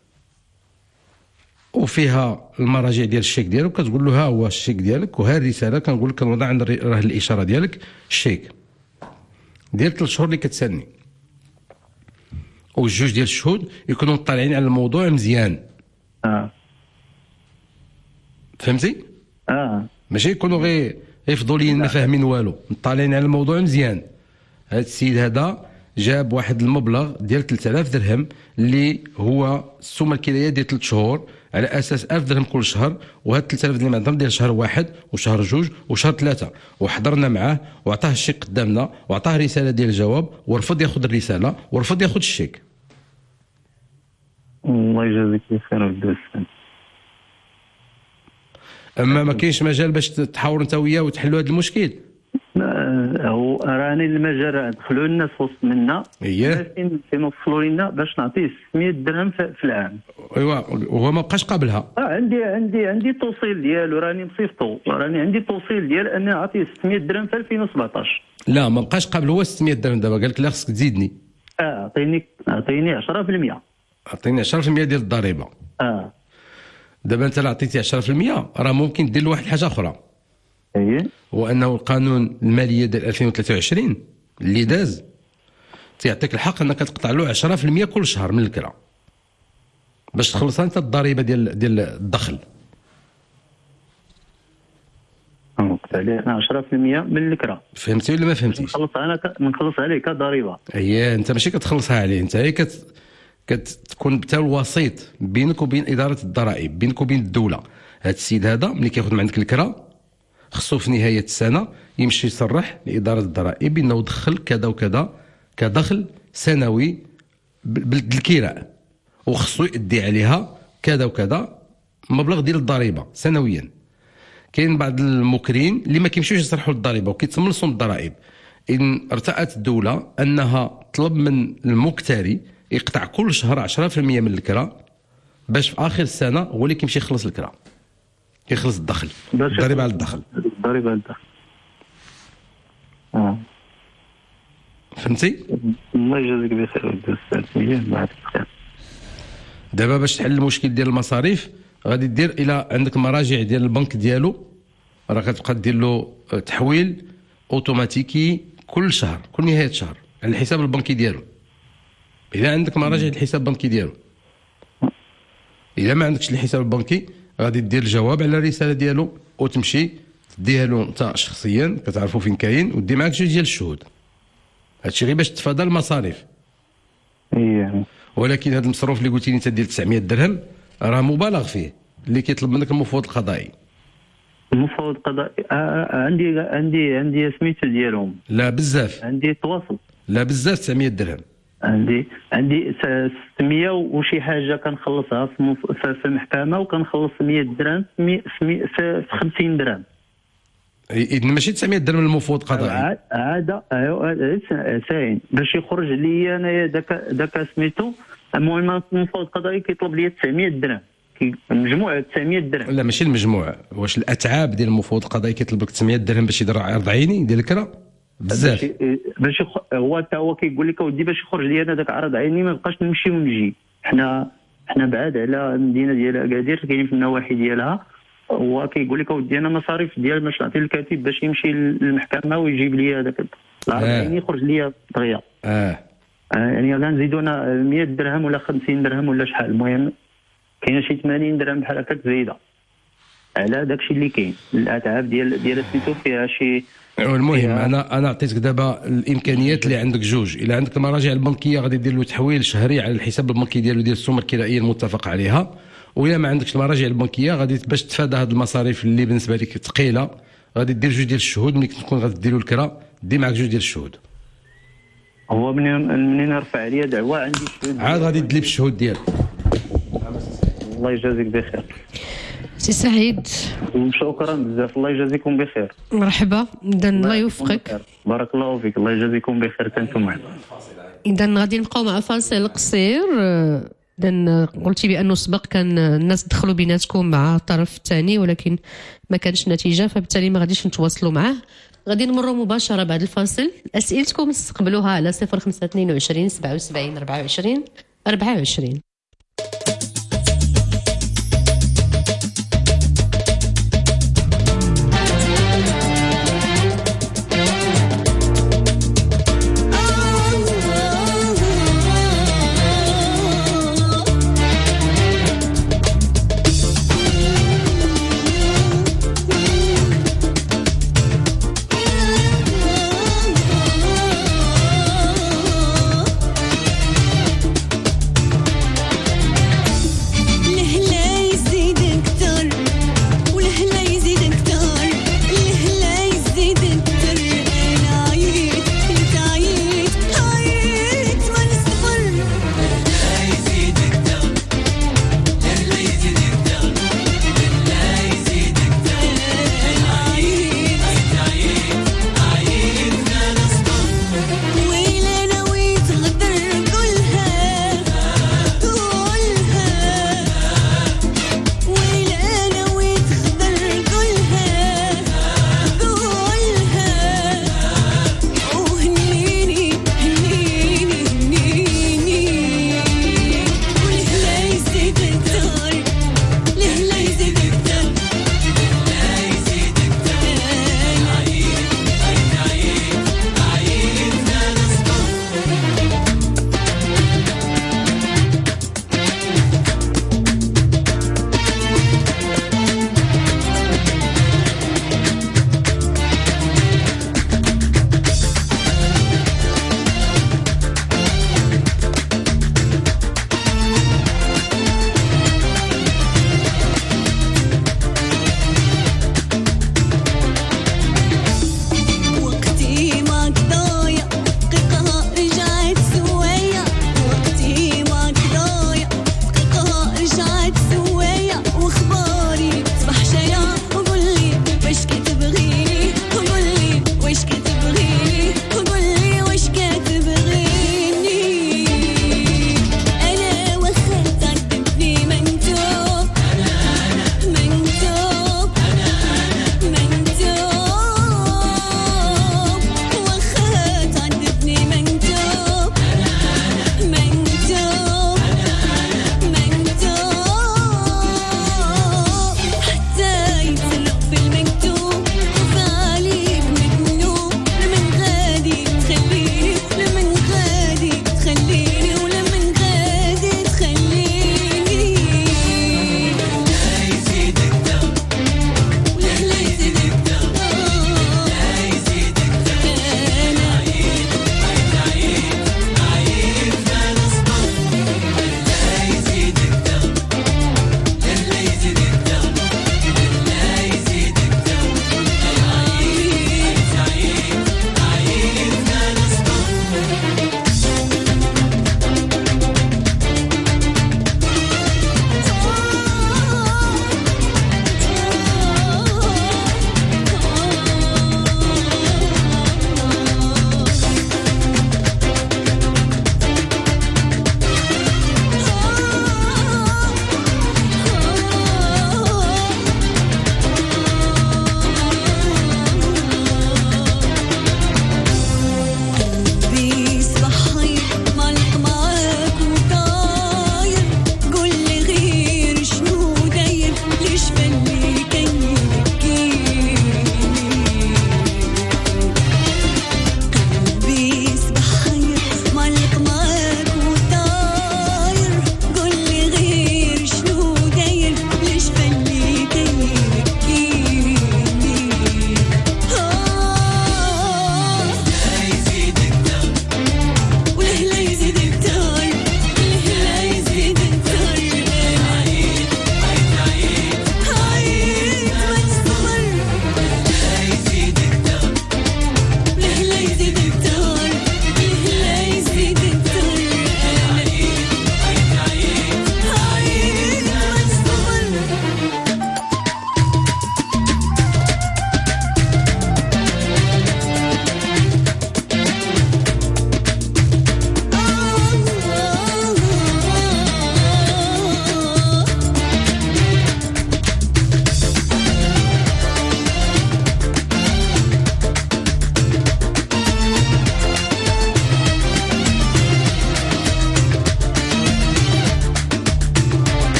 وفيها المراجع ديال الشيك ديالك، كتقول له ها هو الشيك ديالك وها الرساله، كنقول لك كنوضع عند راه الاشاره ديالك الشيك ديال 3 شهور اللي كتسالني. والجوج ديال الشهود يكونوا مطلعين على الموضوع مزيان. فهمتي؟ ماشي يكونوا غير فضوليين ما فاهمين والو، مطلعين على الموضوع مزيان. هذا السيد هذا جاب واحد المبلغ ديال 3000 درهم اللي هو السومه الكليه ديال 3 شهور، على اساس 1000 درهم كل شهر، وهاد 3000 درهم عندهم ديال شهر 1 وشهر 2 وشهر 3، وحضرنا معاه وعطاه الشيك قدامنا وعطاه رساله ديال الجواب ورفض ياخذ الرساله ورفض ياخذ الشيك. الله يجازيك بخير ودوز. اما ما كاينش مجال باش تحاور انت وياه وتحلوا هذا المشكل. هو راني المجال دخلوا الناس وسط منا فين وصلوا لنا باش نعطيه 600 درهم في العام. ايوا وهو ما بقاش قابلها. عندي التوصيل ديالو، راني مصيفطو، راني عندي التوصيل ديال اني نعطيه 600 درهم في 2017. لا ما بقاش قابل هو 600 درهم. دابا قال لك لا خصك تزيدني. اعطيني 10%. اعطيني 10% ديال الضريبه. دابا انت لا عطيتي 10% راه ممكن دير له واحد الحاجه اخرى. وانه القانون الماليه ديال 2023 اللي داز تيعطيك الحق انك تقطع له 10% كل شهر من الكرا باش تخلصها انت الضريبه ديال الدخل. قطع لي 10% من الكرا. فهمتي ولا ما فهمتيش؟ نخلص عليه كضريبه. انت ماشي كتخلصها عليه، انت هي كتكون انت الوسيط بينك وبين اداره الضرائب، بينك وبين الدوله. هذا السيد هذا ملي كياخذ من عندك الكرا خصو في نهايه السنه يمشي يصرح لاداره الضرائب بانه دخل كذا وكذا كدخل سنوي بالكراء، وخصو يؤدي عليها كذا وكذا مبلغ ديال الضريبه سنويا. كاين بعض المكرين اللي ما كيمشيوش يصرحوا الضريبه وكيتملصوا من الضرائب. ان ارتأت الدوله انها طلب من المكتري يقطع كل شهر 10% من الكرا باش في اخر السنه هو اللي كيمشي يخلص الكرا، يخلص الدخل، الضريبه على الدخل. الضريبه على الدخل. فهمتي؟ الله يجازيك بخير ودوز. دابا باش تحل المشكل ديال المصاريف غادي دير الى عندك مراجع ديال البنك ديالو، راه كتبقى دير له تحويل اوتوماتيكي كل شهر كل نهايه شهر على الحساب البنكي ديالو. اذا عندك مراجع الحساب البنكي ديالو. اذا ما عندكش الحساب البنكي غادي دير الجواب على الرساله ديالو وتمشي تديها له انت شخصيا، كتعرفوا فين كاين، ودي معاك جوج ديال الشهود. هادشي غير باش تتفادى المصاريف. ولكن هذا المصروف اللي قلتي لي انت ديال 900 درهم راه مبالغ فيه اللي كيطلب منك المفوض القضائي. المفوض القضائي عندي سميتو ديالهم. لا بزاف. عندي تواصل. لا بزاف 900 درهم. عندي 600 وشي حاجه كنخلصها في المحكمه، وكنخلص 100 درهم في 50 درهم. اذا ماشي 900 درهم المفوض قضائي عاد ساين باش يخرج لي انا داك سميتو. المهم المفوض القضائي كيطلب لي 900 درهم، المجموع 900 درهم. لا ماشي المجموع، واش الاتعاب ديال المفوض القضائي كيطلب لك 900 درهم باش يدير عرض عيني ديال الكرا بزاف. باش هو كيقول لك اودي باش يخرج لي انا داك عرض عيني ما بقاش نمشي ونجي. حنا بعاد على المدينه ديال اكادير، كاينين في النواحي ديالها. هو كيقول لك اودي انا مصاريف ديال باش نعطي للكاتب باش يمشي للمحكمه ويجيب لي هذاك العرض عيني يخرج لي دغيا. يعني غنزيدوا 100 درهم ولا 50 درهم ولا شحال. المهم كاين شي 80 درهم بحال هكاك زايده على داكشي اللي كاين. الاتعاب ديال سميتو فيها شي. المهم انا عطيتك دابا الامكانيات اللي عندك جوج. الا عندك المراجع البنكيه غادي دير له تحويل شهري على الحساب البنكي ديالو ديال السوم الكرائيه المتفق عليها. وإلا ما عندكش المراجع البنكيه غادي باش تفادى هذه المصاريف اللي بالنسبه لك ثقيله غادي دير جوج ديال الشهود. ملي تكون غادي ديروا الكرا دي معك جوج ديال الشهود. هو منين رفع عليا دعوه عندي شهود عاد غادي تدلي بالشهود ديالك. الله يجازيك بخير سي سعيد، شكرا بزاف. الله يجازيكم بخير. مرحبا. اذا الله يوفقك. بارك الله فيك. الله يجازيكم بخير. كنتم معنا. اذا غادي نبقاو مع فاصل قصير. اذا قلتي بانه سبق كان الناس دخلوا بيناتكم مع الطرف الثاني ولكن ما كانش نتيجه، فبالتالي ما غاديش نتواصلوا معاه. غادي نمروا مباشره بعد الفاصل. اسئلتكم استقبلوها على 0522 77 24 24.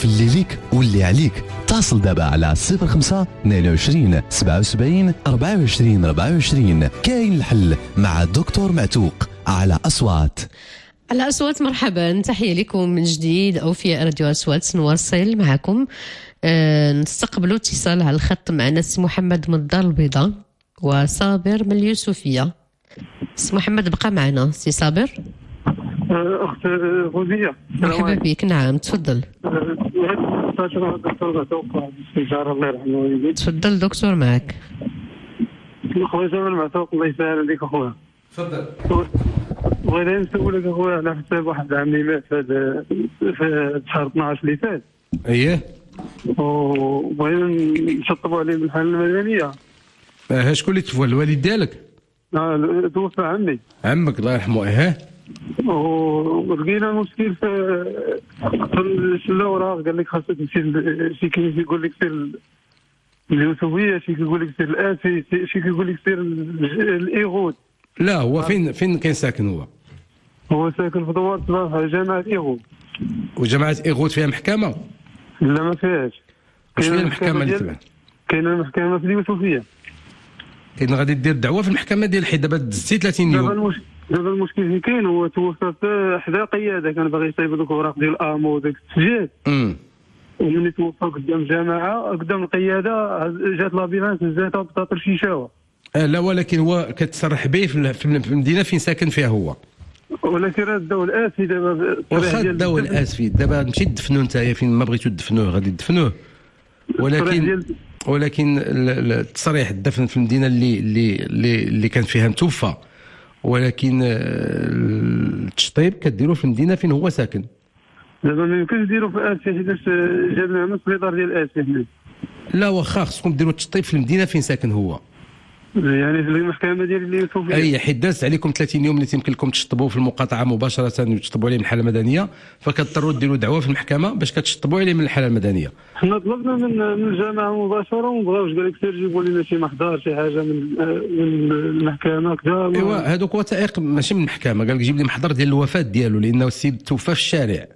شوف اللي ليك واللي عليك. اتصل دابا على 05 22 77 24 24. كاين الحل مع دكتور معتوق على أصوات. على أصوات مرحبا، تحية لكم من جديد أوفياء راديو أصوات. نواصل معكم. نستقبلوا اتصال على الخط معنا سي محمد من الدار البيضاء وصابر من اليوسفية. سي محمد بقى معنا. سي صابر. أخت غزية مرحبا بك. نعم تفضل. الله يرحمه. تفضل دكتور معك. خويا زمان معتوق الله يسهل عليك اخويا. تفضل. بغيت نسولك اخويا على حساب واحد عمي مات في شهر 12 اللي فات. اييه. وبغينا نشطبوا عليه من الحاله المدنيه. شكون اللي توفى؟ الوالد ديالك؟ توفى عمي. عمك الله يرحمه. ولقينا المشكل في الاوراق. قال لك خاصك تمشي شي كيقول لك سير اليوسفيه، شي كيقول لك سير الاسي، شي كيقول لك سير الايغود. لا هو فين كان ساكن؟ هو ساكن في دوار صباح جامعه ايغود. وجامعه ايغود فيها محكمه؟ لا ما فيهاش. واش هي المحكمه اللي تبع؟ كاينه المحكمه في اليوسفيه. كاين غادي دير دعوه في المحكمه ديال حيت دابا دزتي 30 يوم. دابا المشكل اللي كاين هو توفى في حدا قياده، كان باغي يصايب دوك الاوراق ديال الامو وداك التسجيل. وملي توفى قدام الجامعه قدام القياده جات لابيلانس هزاتها بطاطر شيشاوه. لا ولكن هو كتصرح به في المدينه فين ساكن فيها هو. ولكن راه الدول الاسفي دابا. واخا الدول الاسفي دابا مشي تدفنوا نتايا فين ما بغيتو تدفنوه غادي تدفنوه. ولكن التصريح الدفن في المدينه اللي كان فيها متوفى، ولكن التشطيب كديروا في المدينه فين هو ساكن. دابا ما يمكنش ديروا في اسيا حيت جابنا من السبيطار ديال اسيا هنا. لا واخا خصكم ديروا التشطيب في المدينه فين ساكن هو. يعني في المحكمه ديال اللي يوسفيه. اي حيت دازت عليكم 30 يوم اللي تيمكن لكم تشطبوا في المقاطعه مباشره وتشطبوا عليه من الحاله المدنيه، فكتضطروا ديروا دعوه في المحكمه باش كتشطبوا عليه من الحاله المدنيه. حنا طلبنا من الجامعه مباشره وما بغاوش. قال لك سير جيبوا لنا شي محضر شي حاجه من المحكمه كذا. ايوا هذوك وثائق ماشي من المحكمه. قال لك جيب لي محضر ديال الوفاه ديالو لانه السيد توفى في الشارع.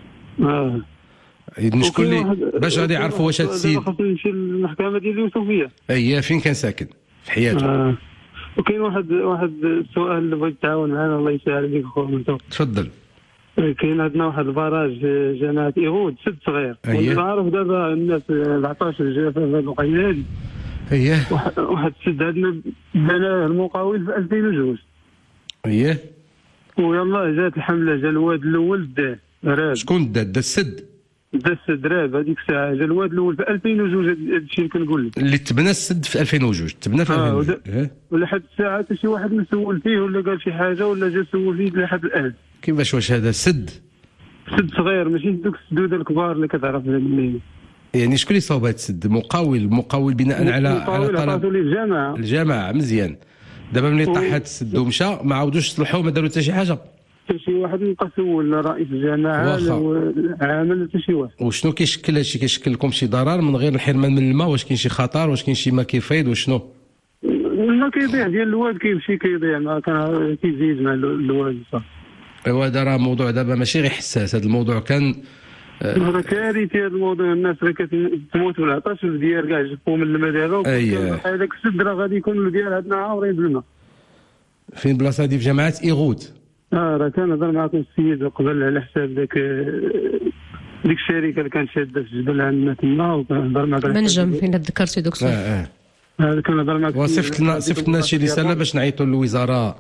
شكون اللي باش غادي يعرفوا واش هذا السيد خاصو يمشي للمحكمه ديال اليوسفيه. اييه فين كان ساكن في حياته. وكاين واحد السؤال اللي بغيت تعاون معنا الله يسهل عليك اخويا منتو. تفضل. كاين عندنا واحد البراج في جامعه ايغود سد صغير. ونعرف دابا الناس 14 جا في هذا الوقيته هذه. اييه. واحد السد عندنا بناه المقاول في 2002. اييه. ويلا جات الحمله جا الواد الاول داه. شكون دا السد؟ دا السد راب هذيك الساعه جا الواد الاول في 2002. هذا الشيء اللي كنقول لك. اللي تبنى السد في 2002 تبنى في 2002. ولا حد الساعه حتى شي واحد ما سول فيه ولا قال شي حاجه ولا جا سول فيه لحد الان. كيفاش واش هذا سد صغير ماشي دوك السدود الكبار اللي كتعرف اللي يعني شكون اللي صاوب هذا السد؟ مقاول بناء على طلب الجامعه. مزيان. دابا ملي طاح هذا السد ومشى ما عاودوش صلحوه ما داروا حتى شي حاجه. حتى شي واحد بقى سول رئيس الجامعه عامل حتى شي واحد. وشنو كيشكل هادشي؟ كيشكل لكم شي ضرر من غير الحرمان من الماء؟ واش كاين شي خطر؟ واش كاين شي ما كيفيض؟ وشنو؟ الماء كيضيع ديال الواد كيمشي كيضيع ما كان كيزيد مع الواد صافي. ايوا هذا راه موضوع دابا ماشي غير حساس. هذا الموضوع كان هذا كارثي. هذا الموضوع الناس راه كتموت ولا عطاش الديار كاع جبوا من الماء ديالو. هذاك السد راه غادي يكون الديار عندنا عامرين بالماء. فين بلاصه هذه؟ في جامعه ايغود. راه كنهضر معكم السيد قبل على حساب ديك الشركه اللي كانت شاده في الجبل عندنا تما وكنهضر معك منجم فين ذكرتي دكتور. هذا كنهضر معك. وصيفط لنا شي رساله باش نعيطوا للوزاره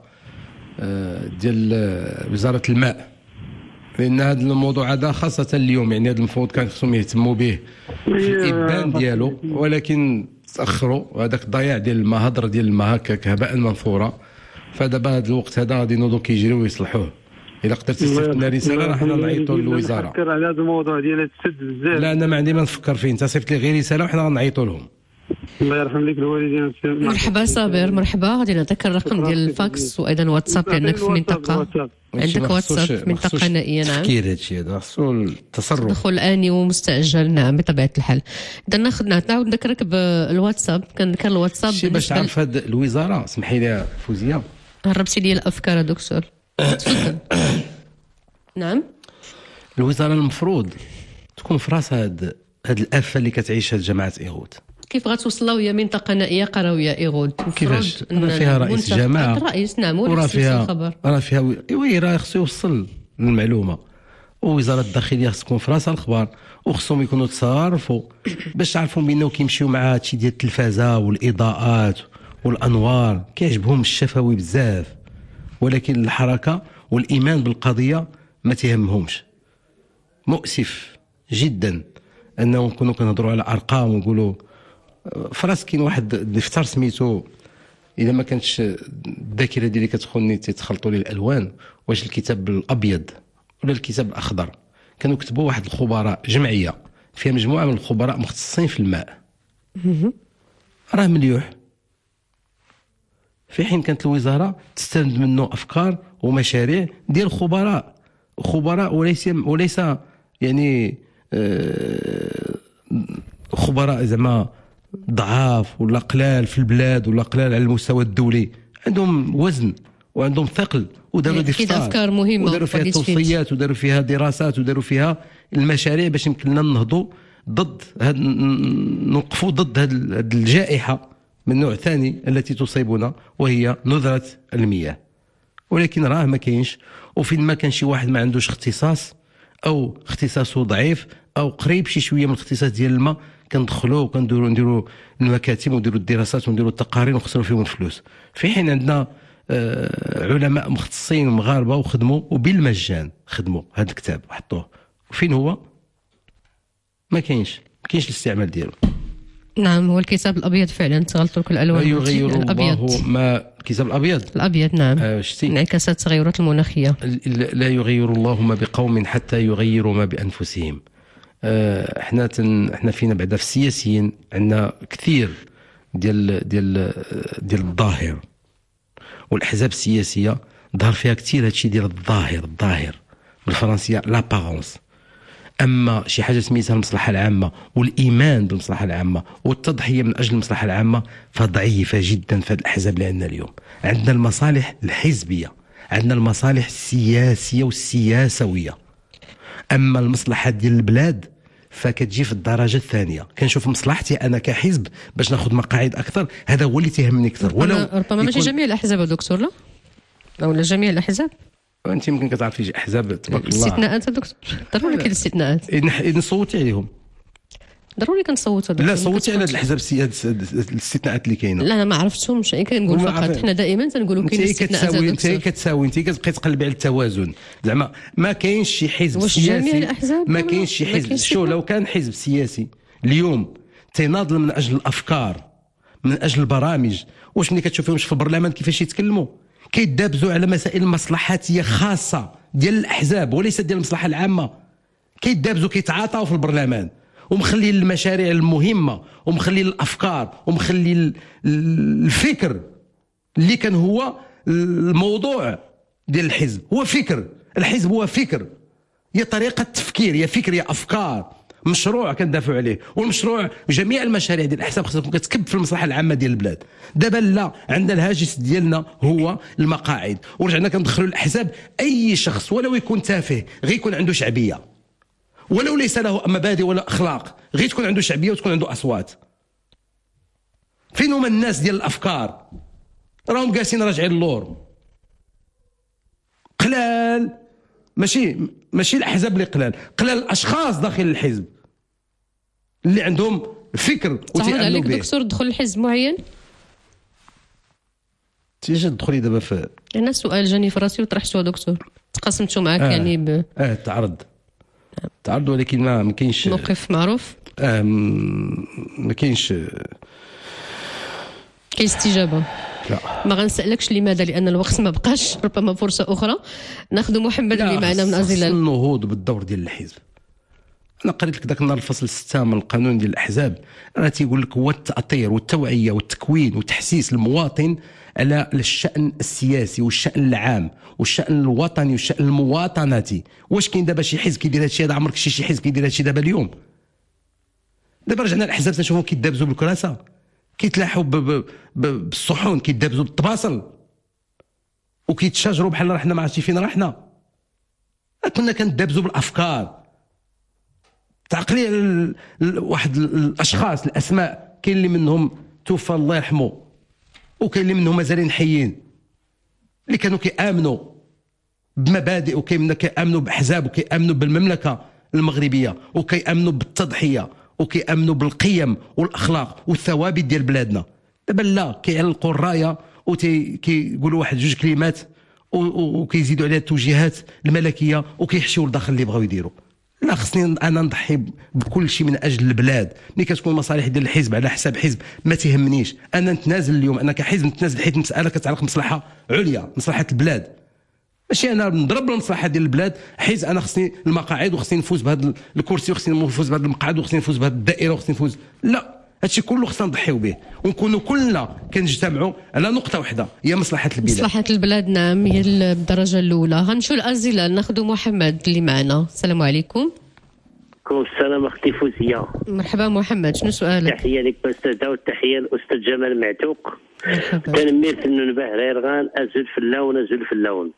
ديال وزاره الماء، لان هذا الموضوع هذا خاصه اليوم يعني هذا المفروض كان خصهم يهتموا به في الابان ديالو، ولكن تاخروا. هذاك الضياع ديال الماء هضره ديال الماء هكاك هباء منثورا. فدابا هذا الوقت هذا غادي ينوضوا كيجريوا ويصلحوه. الا قدرتي تصيفط لنا رساله راه حنا نعيطوا للوزاره. نفكر على هذا الموضوع ديال السد بزاف. لا انا ما عندي ما نفكر فيه. انت صيفط لي غير رساله وحنا غنعيطوا لهم. الله يرحم لك الوالدين. مرحبا صابر. مرحبا. غادي نعطيك الرقم ديال الفاكس وايضا واتساب لانك في منطقه عندك واتساب في منطقه نائيه. نعم تفكير هادشي هذا خصو التصرف دخول اني ومستعجل. نعم بطبيعه الحال. اذا نعاود نذكرك بالواتساب. كنذكر الواتساب شي باش تعرف هاد الوزاره. سمحي لي فوزيه هربتي لي الافكار يا دكتور. تفضل. نعم الوزاره المفروض تكون في راس هاد الافه اللي كتعيشها جماعه ايغود. كيف غتوصل له هي منطقه نائيه قرويه ايغود؟ كيفاش؟ راه فيها رئيس جماعه، الرئيس نعم، وراه فيها راه خصو يوصل المعلومه، ووزاره الداخليه خص تكون في راسها الخبار، وخصهم يكونوا تصارفوا باش تعرفوا بانه كيمشيو مع هادشي ديال التلفازه والاضاءات والانوار، كيعجبهم الشفوي بزاف، ولكن الحركه والايمان بالقضيه ما تهمهمش. مؤسف جدا انه نكونوا كنهضروا على ارقام ونقولوا فراس كاين واحد الدفتر سميتو، اذا ما كانتش الذاكره ديالي كتخوني تيتخلطوا لي الالوان، واش الكتاب الابيض ولا الكتاب الاخضر، كانوا كتبوا واحد الخبراء، جمعيه فيها مجموعه من الخبراء مختصين في الماء، راه مليوح، في حين كانت الوزاره تستند منه افكار ومشاريع ديال خبراء وليس يعني خبراء زعما ضعاف ولا قلال في البلاد ولا قلال على المستوى الدولي، عندهم وزن وعندهم ثقل، وداروا افكار مهمه، وداروا فيها توصيات وداروا فيها دراسات وداروا فيها المشاريع باش يمكن لنا ننهضوا ضد نوقفوا ضد هذه الجائحه من نوع ثاني التي تصيبنا، وهي نذره المياه. ولكن راه ما كاينش، وفين ما كان شي واحد ما عندوش اختصاص او اختصاصه ضعيف او قريب شي شويه من الاختصاص ديال الماء، كندخلوا وكنديروا المكاتب ونديروا الدراسات ونديروا التقارير ونخسروا فيهم الفلوس، في حين عندنا علماء مختصين ومغاربه وخدموا وبالمجان، خدموا هذا الكتاب وحطوه، وفين هو؟ ما كاينش الاستعمال ديالو. نعم، هو الكتاب الابيض فعلا تغلطوا كل الالوان. يغير الله ما الكتاب الابيض نعم، انعكاسات التغيرات المناخيه. لا يغير الله ما بقوم حتى يغيروا ما بانفسهم. احنا فينا بعدا في السياسيين عندنا كثير ديال الظاهر، والاحزاب السياسيه ظهر فيها كثير هادشي ديال الظاهر بالفرنسيه لابارونس. اما شي حاجه سميتها المصلحه العامه والايمان بالمصلحه العامه والتضحيه من اجل المصلحه العامه فضعيفه جدا في هذه الاحزاب اللي عندنا اليوم. عندنا المصالح الحزبيه، عندنا المصالح السياسيه والسياسويه، اما المصلحه ديال البلاد فكتجي في الدرجه الثانيه. كنشوف مصلحتي انا كحزب باش ناخذ مقاعد اكثر، هذا هو اللي تيهمني اكثر. ولو ربما ماشي جميع الاحزاب دكتور، لا ولا جميع الاحزاب، انت يمكن كتعرفي شي احزاب تبارك الله استثناءات دكتور، ضروري كاين استثناءات. نصوتي عليهم، ضروري كنصوتوا. لا صوتي على الاحزاب الاستثناءات اللي كاينه. لا انا ما عرفتهمش، كنقول فقط حنا دائما تنقولوا كاين استثناءات. انت كتساوي انت كتبقاي تقلبي على التوازن، زعما ما كاينش شي حزب سياسي، ما كاينش شي حزب. شو لو كان حزب سياسي اليوم تيناضل من اجل الافكار، من اجل البرامج، واش ملي كتشوفيهمش في البرلمان كيفاش يتكلموا؟ كيدابزوا على مسائل مصلحاتيه خاصه ديال الاحزاب وليس ديال المصلحه العامه. كيدابزوا كيتعاطاو في البرلمان، ومخلي المشاريع المهمه ومخلي الافكار ومخلي الفكر اللي كان هو الموضوع ديال الحزب. هو فكر الحزب، هو فكر، هي طريقه تفكير، هي فكر، هي افكار، مشروع كندافعوا عليه. والمشروع جميع المشاريع ديال الاحزاب خصها تكون كتكب في المصلحه العامه ديال البلاد. دابا لا، عندنا الهاجس ديالنا هو المقاعد، ورجعنا كندخلوا الاحزاب. اي شخص ولو يكون تافه غير يكون عنده شعبيه، ولو ليس له مبادئ ولا اخلاق، غير تكون عنده شعبيه وتكون عنده اصوات. فين هما الناس ديال الافكار؟ راهم جالسين راجعين اللور. قلال، ماشي الاحزاب اللي قلال الاشخاص داخل الحزب اللي عندهم فكر وتعود عليك دكتور دخل الحزب معين. تيجي تدخلي دابا في انا سؤال جاني في راسي وطرحته دكتور، تقاسمته معك يعني تعرض ولكن ما كاينش موقف معروف. ما كاينش استجابه. لا ما غنسالكش لماذا، لان الوقت ما بقاش. ربما فرصه اخرى ناخذ محمد اللي معنا من ازيلال. النهوض بالدور ديال الحزب. انا قريت لك ذاك النهار الفصل 6 من القانون ديال الاحزاب، راه تيقول لك هو التاطير والتوعيه والتكوين وتحسيس المواطن على الشان السياسي والشان العام والشان الوطني والشان المواطناتي. واش كاين دابا شي حزب كيدير هادشي؟ هذا عمرك شي حزب كيدير هادشي دابا اليوم. دابا رجعنا الاحزاب تنشوفهم كيدابزوا بالكراسه، كيتلاحوا بالصحون، كيدابزوا بالطباصل وكيتشاجروا بحال حنا ما عرفتي فين رحنا. كنا كندابزوا بالافكار. تعقلي على واحد الاشخاص الاسماء، كاين اللي منهم توفى الله يرحمه، وكاين اللي منهم مازالين حيين، اللي كانوا كيامنوا بمبادئ، وكاين منا كيامنوا باحزاب، وكيامنوا بالمملكه المغربيه، وكيامنوا بالتضحيه، وكيامنوا بالقيم والاخلاق والثوابت ديال بلادنا. دابا لا، كيعلقوا الرايه وكيقولوا واحد جوج كلمات وكيزيدوا عليها التوجيهات الملكيه وكيحشيوا لداخل اللي بغاو يديروا. لا، خصني انا نضحي بكل شيء من اجل البلاد. ملي كتكون المصالح ديال الحزب على حساب حزب ما تهمنيش. انا نتنازل اليوم، انا كحزب نتنازل حيت مساله كتعلق بمصلحه عليا، مصلحه البلاد، ماشي انا نضرب المصلحه ديال البلاد حيت انا خصني المقاعد وخصني نفوز بهذا الكرسي وخصني نفوز بهذا المقعد وخصني نفوز بهذه الدائره وخصني نفوز. لا، هادشي كله خصنا نضحيو به ونكونوا كلنا كنجتمعوا على نقطه واحده، هي مصلحه البلاد. مصلحه البلاد، نعم، هي الدرجه الاولى. غنمشيو لازيلا، ناخذ محمد اللي معنا. السلام عليكم. السلام اختي فوزيه. مرحبا محمد، شنو سؤالك؟ تحيه لك استاذه، والتحيه للاستاذ جمال معتوق. تنمير في النبه ريرغان ازول في اللون ازول في اللون.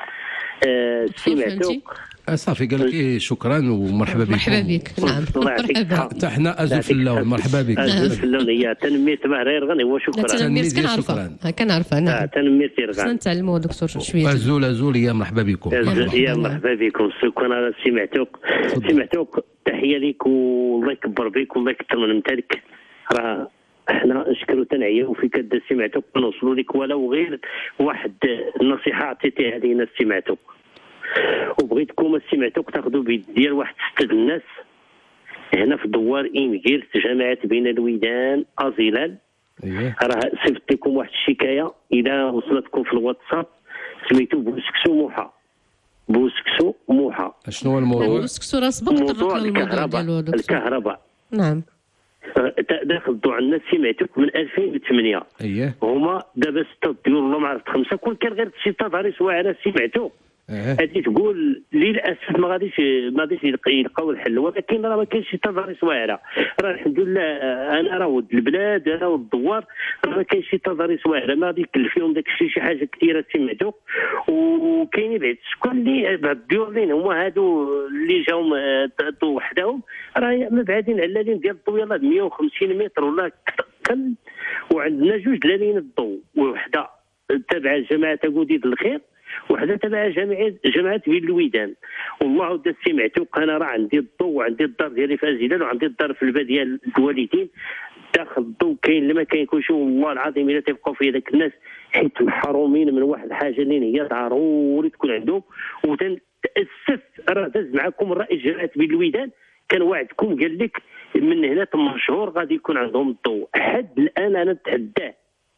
سي معتوق صافي قال لك شكرا ومرحبا بك. مرحبا بك، نعم، مرحبا. حتى حنا ازول في اللون، مرحبا بك. ازول في اللون هي تنمير تبع ريرغان، هو شكرا. تنمير كنعرفها نعم. تنمير ريرغان خصنا نتعلموا دكتور شويه. ازول يا مرحبا بكم. يا مرحبا بكم. شكرا سي معتوق. سي معتوق، تحيه لك والله يكبر بك والله يكثر من امثالك. راه احنا نشكروا تنعيو فيك السي معتوق، نوصلوا لك ولو غير واحد النصيحه عطيتيها لينا السي معتوق، وبغيتكم السي معتوق تاخذوا بيد ديال واحد 6 الناس هنا في دوار إنجيل جماعه بين الويدان ازيلال. راه صيفط لكم واحد الشكايه اذا وصلتكم في الواتساب، سميتو بوسكسو موحى. بوسكسو موحى. شنو هو الموضوع؟ بوسكسو راه سبق موضوع الكهرباء. نعم. داخل الضوء عندنا السي معتوق من 2008. هما دابا 6 ديال والله ما عرفت 5، كون كان غير شي تضاريس واعره السي معتوق. هذه تقول للاسف ما غاديش يلقاو الحل، ولكن راه ما كاينش شي تضاريس واعره. راه الحمد لله انا راه ولد البلاد، انا ولد الدوار، راه ما كاينش شي تضاريس واعره، ما غادي يكلفيهم داك الشيء شي حاجه كثيره السي معتوق. وكاينين بعد شكون اللي بعد الديورين هما هادو اللي جاهم الضوء وحدهم، راه مبعدين علالين ديال الضوء يلاه 150 متر ولا اقل. وعندنا 2 لالين الضوء، وحده تبع جماعه اكوديد الخير، وحده تبع جماعه بين الويدان. والله دا السي معتوق، انا راه عندي الضوء وعندي الدار ديالي في ازيلال وعندي الدار في الباديه الوالدين. داخل الضوء كاين اللي ما كاين كلشي، والله العظيم الا تيبقاو فيا داك الناس حيت محرومين من واحد الحاجه اللي هي ضروري تكون عندهم. وتنتاسف راه داز معكم الرئيس جماعه بين الويدان، كان وعدكم قال لك من هنا 8 شهور غادي يكون عندهم الضوء. حد الان انا نتحداه،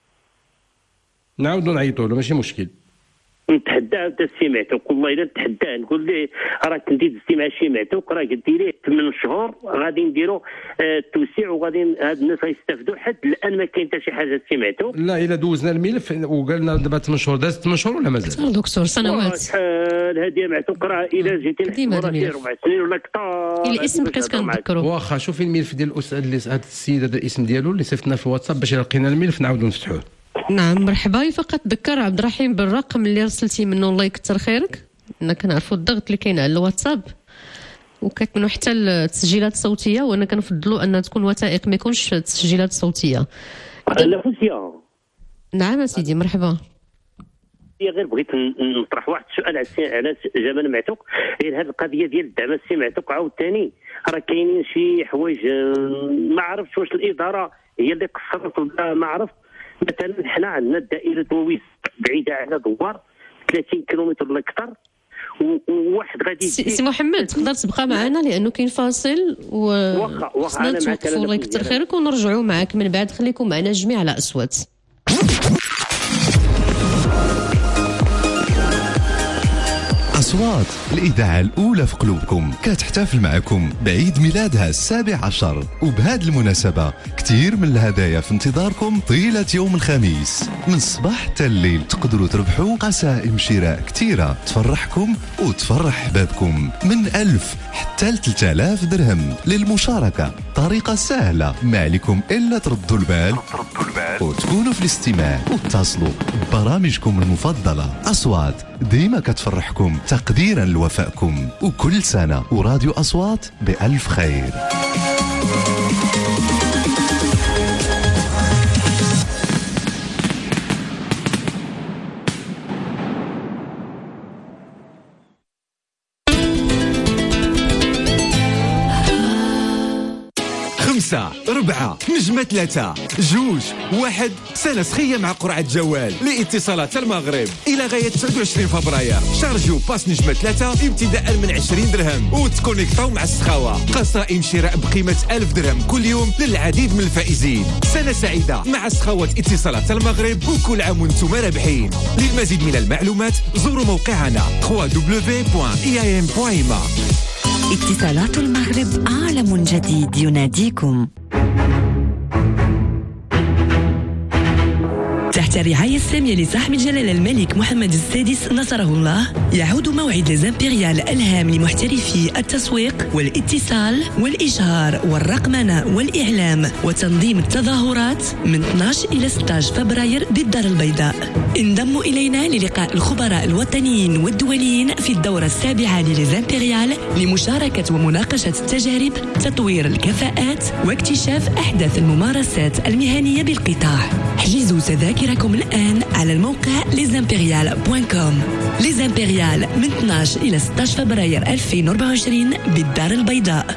نعاودوا نعيطوا له ماشي مشكل. نتحداه بدا السي معتوق، والله الا نتحداه نقول ليه راك انت دزتي مع السي معتوق، راه قلتي ليه 8 شهور غادي نديروا التوسيع وغادي هاد الناس غيستافدوا. حد الان ما كاين حتى شي حاجه السي معتوق. لا، الا دوزنا الملف وقالنا دابا 8 شهور، داز 8 شهور ولا مازال؟ دكتور سنوات شحال هادي معتوق، راه الا جيتي نحسبوا راه شي 4 سنين ولا كثر. الاسم بقيت كنذكروا. واخا شوفي الملف ديال اللي هذا السيد هذا الاسم ديالو اللي صيفطنا في الواتساب باش لقينا الملف نعاودوا نفتحوه. نعم مرحبا. فقط ذكر عبد الرحيم بالرقم اللي رسلتي منه، الله يكثر خيرك. حنا كنعرفوا الضغط اللي كاين على الواتساب وكتكونوا حتى التسجيلات الصوتيه، وانا كنفضلوا ان تكون وثائق ما يكونش تسجيلات صوتيه. لا فوزيه. نعم سيدي مرحبا. غير بغيت نطرح واحد السؤال على جمال معتوق، غير هذه القضيه ديال الدعم السي معتوق عاوتاني راه كاينين شي حوايج ما عرفتش واش الاداره هي اللي قصرت ولا ما عرفت. مثلا حنا عندنا دائره وويس بعيده على دوار 30 كيلومتر ولا اكثر، وواحد غادي سي محمد تقدر تبقى معنا لانه كاين فاصل واخا انا معك. الله يكثر خيرك ونرجعوا معك من بعد. خليكم معنا جميع على اصوات. أصوات الإذاعة الأولى في قلوبكم كتحتفل معكم بعيد ميلادها 17، وبهذه المناسبة كتير من الهدايا في انتظاركم طيلة يوم الخميس. من الصباح حتى الليل تقدروا تربحوا قسائم شراء كتيرة تفرحكم وتفرح حبابكم، من 1000 حتى 3000 درهم. للمشاركة طريقة سهلة، ما عليكم إلا تردوا البال وتكونوا في الاستماع واتصلوا ببرامجكم المفضلة. أصوات ديما كتفرحكم تقديرا لوفائكم، وكل سنة وراديو أصوات بألف خير. ربعة نجمة 3 2 1 سنة سخية مع قرعة جوال لاتصالات المغرب إلى غاية 29 فبراير. شارجوا باس نجمة 3 ابتداء من 20 درهم وتكونيكتاو مع السخاوة. قصائم شراء بقيمة 1000 درهم كل يوم للعديد من الفائزين. سنة سعيدة مع سخاوة اتصالات المغرب وكل عام وانتم رابحين. للمزيد من المعلومات زوروا موقعنا www.iam.ma. اتصالات المغرب عالم جديد يناديكم. تحت الرعاية السامية لصاحب الجلالة الملك محمد السادس نصره الله، يعود موعد لزامبيريال الهام لمحترفي التسويق والاتصال والإشهار والرقمنة والإعلام وتنظيم التظاهرات من 12 إلى 16 فبراير بالدار البيضاء. انضموا إلينا للقاء الخبراء الوطنيين والدوليين في الدورة السابعة لزامبيريال لمشاركة ومناقشة التجارب، تطوير الكفاءات واكتشاف أحدث الممارسات المهنية بالقطاع. احجزوا تذاكركم الآن على الموقع lesimperial.com. ليزامبيريال من 12 إلى 16 فبراير 2024 بالدار البيضاء.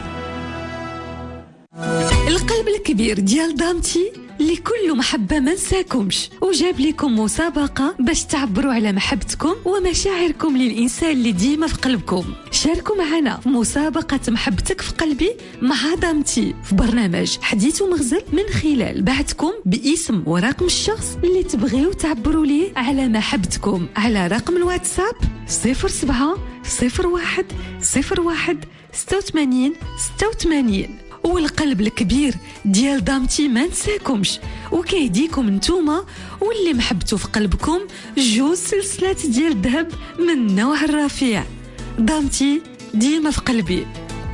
القلب الكبير ديال دامتي لكل محبة ما نساكمش، وجاب لكم مسابقة باش تعبروا على محبتكم ومشاعركم للإنسان اللي ديما في قلبكم. شاركوا معنا مسابقة محبتك في قلبي مع دامتي في برنامج حديث ومغزل، من خلال بعثكم باسم ورقم الشخص اللي تبغيو تعبروا ليه على محبتكم على رقم الواتساب 07 01 01 86 86. والقلب الكبير ديال دامتي ما نساكمش وكيهديكم نتوما واللي محبتو في قلبكم 2 سلسلات ديال الذهب من النوع الرفيع. دامتي ديما في قلبي.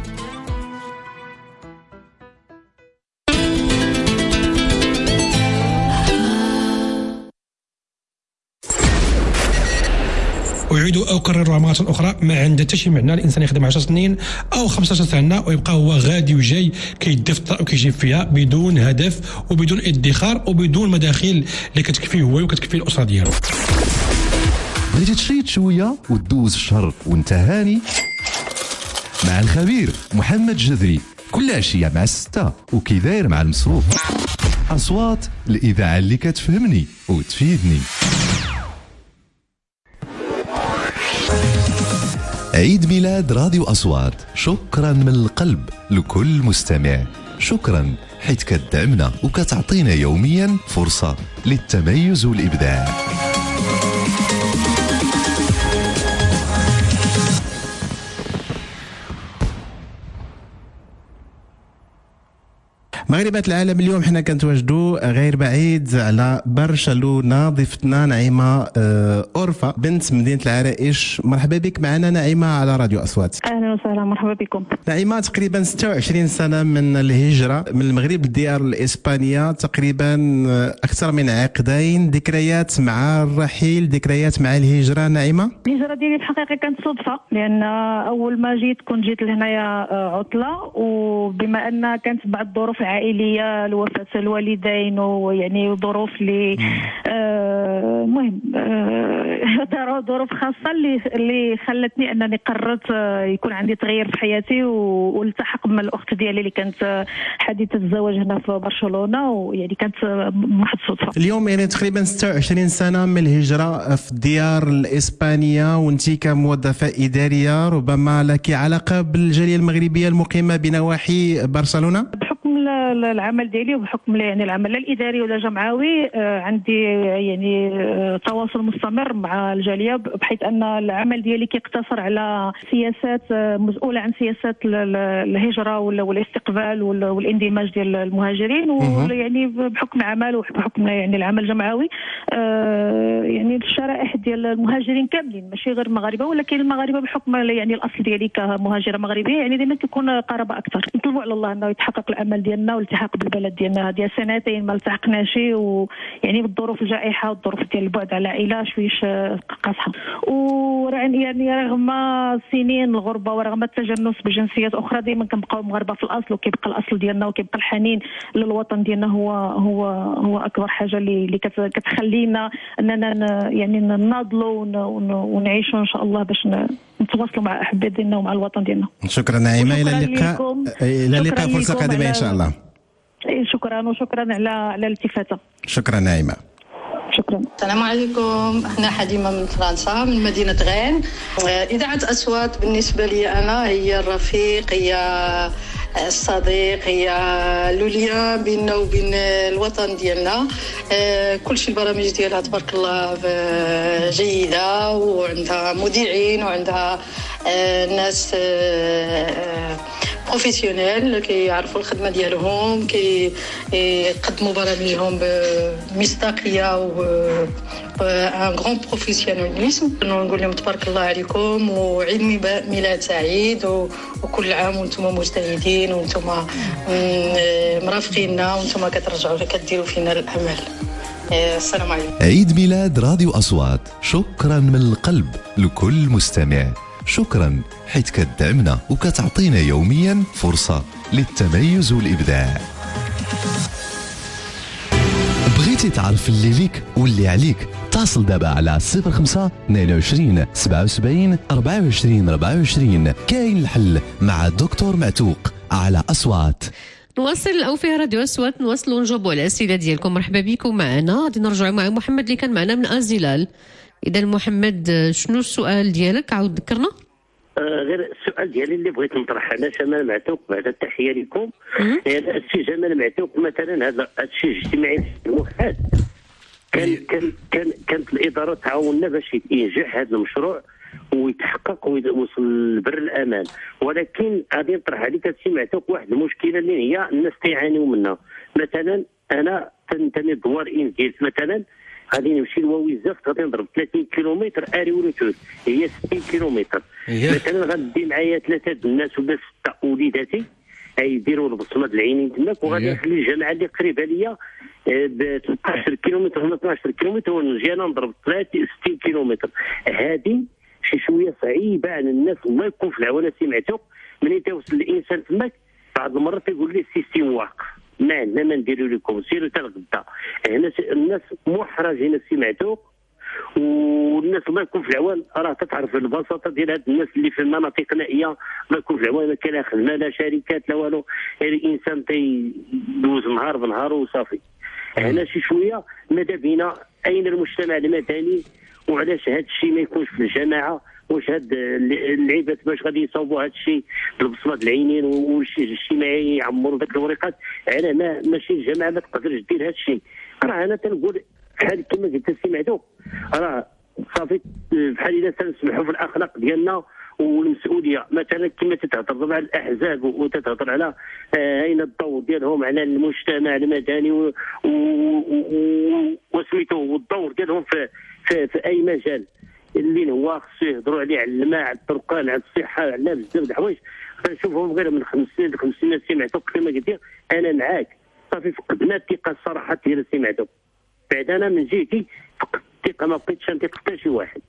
أعيد أكرر مرة أخرى، ما عنده حتى شي معنى الإنسان يخدم 10 سنين أو 15 سنة ويبقى هو غادي وجاي كيدي في الطرق وكيجيب فيها بدون هدف وبدون ادخار وبدون مداخل اللي كتكفيه هو وكتكفيه الأسرة ديالو. بغيتي تشيط شوية وتدوز الشهر وانت هاني مع الخبير محمد جذري كل عشية مع 6 وكي داير مع المصروف. أصوات الإذاعة اللي كتفهمني وتفيدني. عيد ميلاد راديو أصوات، شكرا من القلب لكل مستمع. شكرا حيث كتدعمنا وكتعطينا يوميا فرصة للتميز والإبداع. مغربات العالم، اليوم حنا كنتواجدوا غير بعيد على برشلونة. ضيفتنا نعيمة أورفا بنت مدينة العرائش. مرحبا بك معنا نعيمة على راديو أصوات. أهلا وسهلا، مرحبا بكم. نعيمة تقريبا 26 سنة من الهجرة من المغرب للديار الإسبانية، تقريبا أكثر من عقدين. ذكريات مع الرحيل، ذكريات مع الهجرة. نعيمة، الهجرة ديالي الحقيقة كانت صدفة، لأن أول ما كنت جيت لهنايا عطلة، وبما أن كانت بعض الظروف عائلية، لوفاة الوالدين ويعني ظروف اللي المهم ظروف خاصة اللي خلتني أنني قررت يكون عندي تغيير في حياتي والتحق مع الأخت ديالي اللي كانت حديثة الزواج هنا في برشلونة، ويعني كانت محض صدفة. اليوم يعني تقريبا 26 سنة من الهجرة في الديار الإسبانية، وانت كموظفة إدارية ربما لك علاقة بالجالية المغربية المقيمة بنواحي برشلونة. بحكم العمل ديالي وبحكم يعني العمل الاداري ولا جمعوي، عندي يعني تواصل مستمر مع الجاليه، بحيث ان العمل ديالي كيقتصر على سياسات مسؤوله عن سياسات الهجره والاستقبال والاندماج ديال المهاجرين، ويعني بحكم العمل وبحكم يعني العمل الجمعوي يعني الشرائح ديال المهاجرين كاملين، ماشي غير المغاربه ولكن المغاربه بحكم يعني الاصل ديالي كمهاجره مغربيه يعني ديما كيكون قرابه اكثر. نطلبوا على الله انه يتحقق الامل ديالنا الالتحاق بالبلد ديالنا. ديال سنتين ما التحقناش، ويعني بالظروف الجائحه والظروف ديال البعد على العائله شويش قاصحه. يعني رغم سنين الغربه ورغم التجنس بجنسيات اخرى دائما كنبقاو مغاربه في الاصل، وكيبقى الاصل ديالنا وكيبقى الحنين للوطن ديالنا هو اكبر حاجه اللي كتخلينا اننا يعني نناضلوا ونعيشوا ان شاء الله باش نتواصلوا مع احبابنا ومع الوطن ديالنا. شكرا نعيمه، الى اللقاء فرصه قادمه ان شاء الله. شكرا وشكرا على الالتفاته. شكرا نعيمه. شكرا. السلام عليكم، احنا حليمه من فرنسا من مدينه غين. اذاعه اصوات بالنسبه لي انا هي الرفيق، هي الصديق، هي لوليا بيننا وبين الوطن ديالنا. كل شيء البرامج ديالها تبارك الله جيده، وعندها مذيعين وعندها ناس بروفيسيونيل كيعرفوا الخدمه ديالهم، كيقدموا برامجهم بمصداقيه و ان غون بروفيسيونيليزم. نقول لهم تبارك الله عليكم وعيد ميلاد سعيد، وكل عام وانتم مجتهدين وانتم مرافقيننا وانتم كترجعوا كديروا فينا الامل. السلام عليكم. عيد ميلاد راديو أصوات، شكرا من القلب لكل مستمع. شكرا حيث كتدعمنا وكتعطينا يوميا فرصة للتميز والإبداع. بغيتي تعرف اللي ليك واللي عليك؟ اتصل دابا على 05 22 77 24 24. كاين الحل مع دكتور معتوق على أصوات. نواصل أو فيها راديو أصوات، نواصلوا نجاوبوا على الأسئلة ديالكم. مرحبا بكم معنا. غادي نرجعوا مع محمد اللي كان معنا من أزيلال. إذا محمد شنو السؤال ديالك؟ عاود ذكرنا. غير السؤال ديالي اللي بغيت نطرح على جمال معتوق بعد التحيه لكم. يعني السي جمال معتوق مثلا هذا الشيء الاجتماعي الموحد كانت الاداره تعاوننا باش ينجح هذا المشروع ويتحقق ويوصل لبر الامان، ولكن غادي نطرح عليك السي معتوق واحد المشكله اللي هي الناس كيعانيوا منها. مثلا انا تنتمي لدوار انجيلت، مثلا غادي نمشي لويزاف غادي نضرب 30 كيلومتر اري ورجوع هي 60 كيلومتر. مثلا غندي معايا 3 الناس ولا 6 وليداتي غيديروا البصمه د العينين تماك، وغادي نخلي الجامعه اللي قريبه ليا ب 13 كيلومتر ولا 12 كيلومتر ونجي انا نضرب 60 كيلومتر. هذه شي شويه صعيبه على الناس. الله يكون في العون سي معتوق، ملي توصل الانسان تماك بعض المرات يقول لي السيستيم واقف، ما عندنا ما نديروا لكم، سيروا حتى الغدا. هنا الناس محرجين السي معتوق، والناس الله يكون في العوان راه تتعرف البساطه ديال هاد الناس اللي في المناطق النائيه. الله يكون في العوان ما كاين لا خدمه لا شركات لا والو، الانسان تيدوز نهار بنهار وصافي. هنا شي شويه ماذا بينا اين المجتمع المدني، وعلاش هذا الشيء ما يكونش في الجماعه؟ واش هاد اللعيبات باش غادي يصاوبوا هذا الشيء بالبصمه د العينين والشيء الاجتماعي يعمروا ذاك الورقات؟ على ماشي الجماعه ما تقدرش دير هذا الشيء. راه انا تنقول بحال كما قلت السي معتوق، راه صافي بحال اذا تنسمحوا في الاخلاق ديالنا والمسؤوليه. مثلا كما تتهضر مع الاحزاب وتتهضر على اين الدور ديالهم على المجتمع المدني وسميتو والدور ديالهم في اي مجال اللي هو خصو يهضروا عليه، على الماء، على الطرقان، على الصحه، على بزاف د الحوايج. كنشوفهم غير من 5 سنين ل 5 سنين السي معتوق كما قلت انا معاك. صافي فقدنا الثقه الصراحه ديال السي معتوق. بعد انا من جهتي فقدت الثقه، ما بقيتش نثق حتى شي واحد.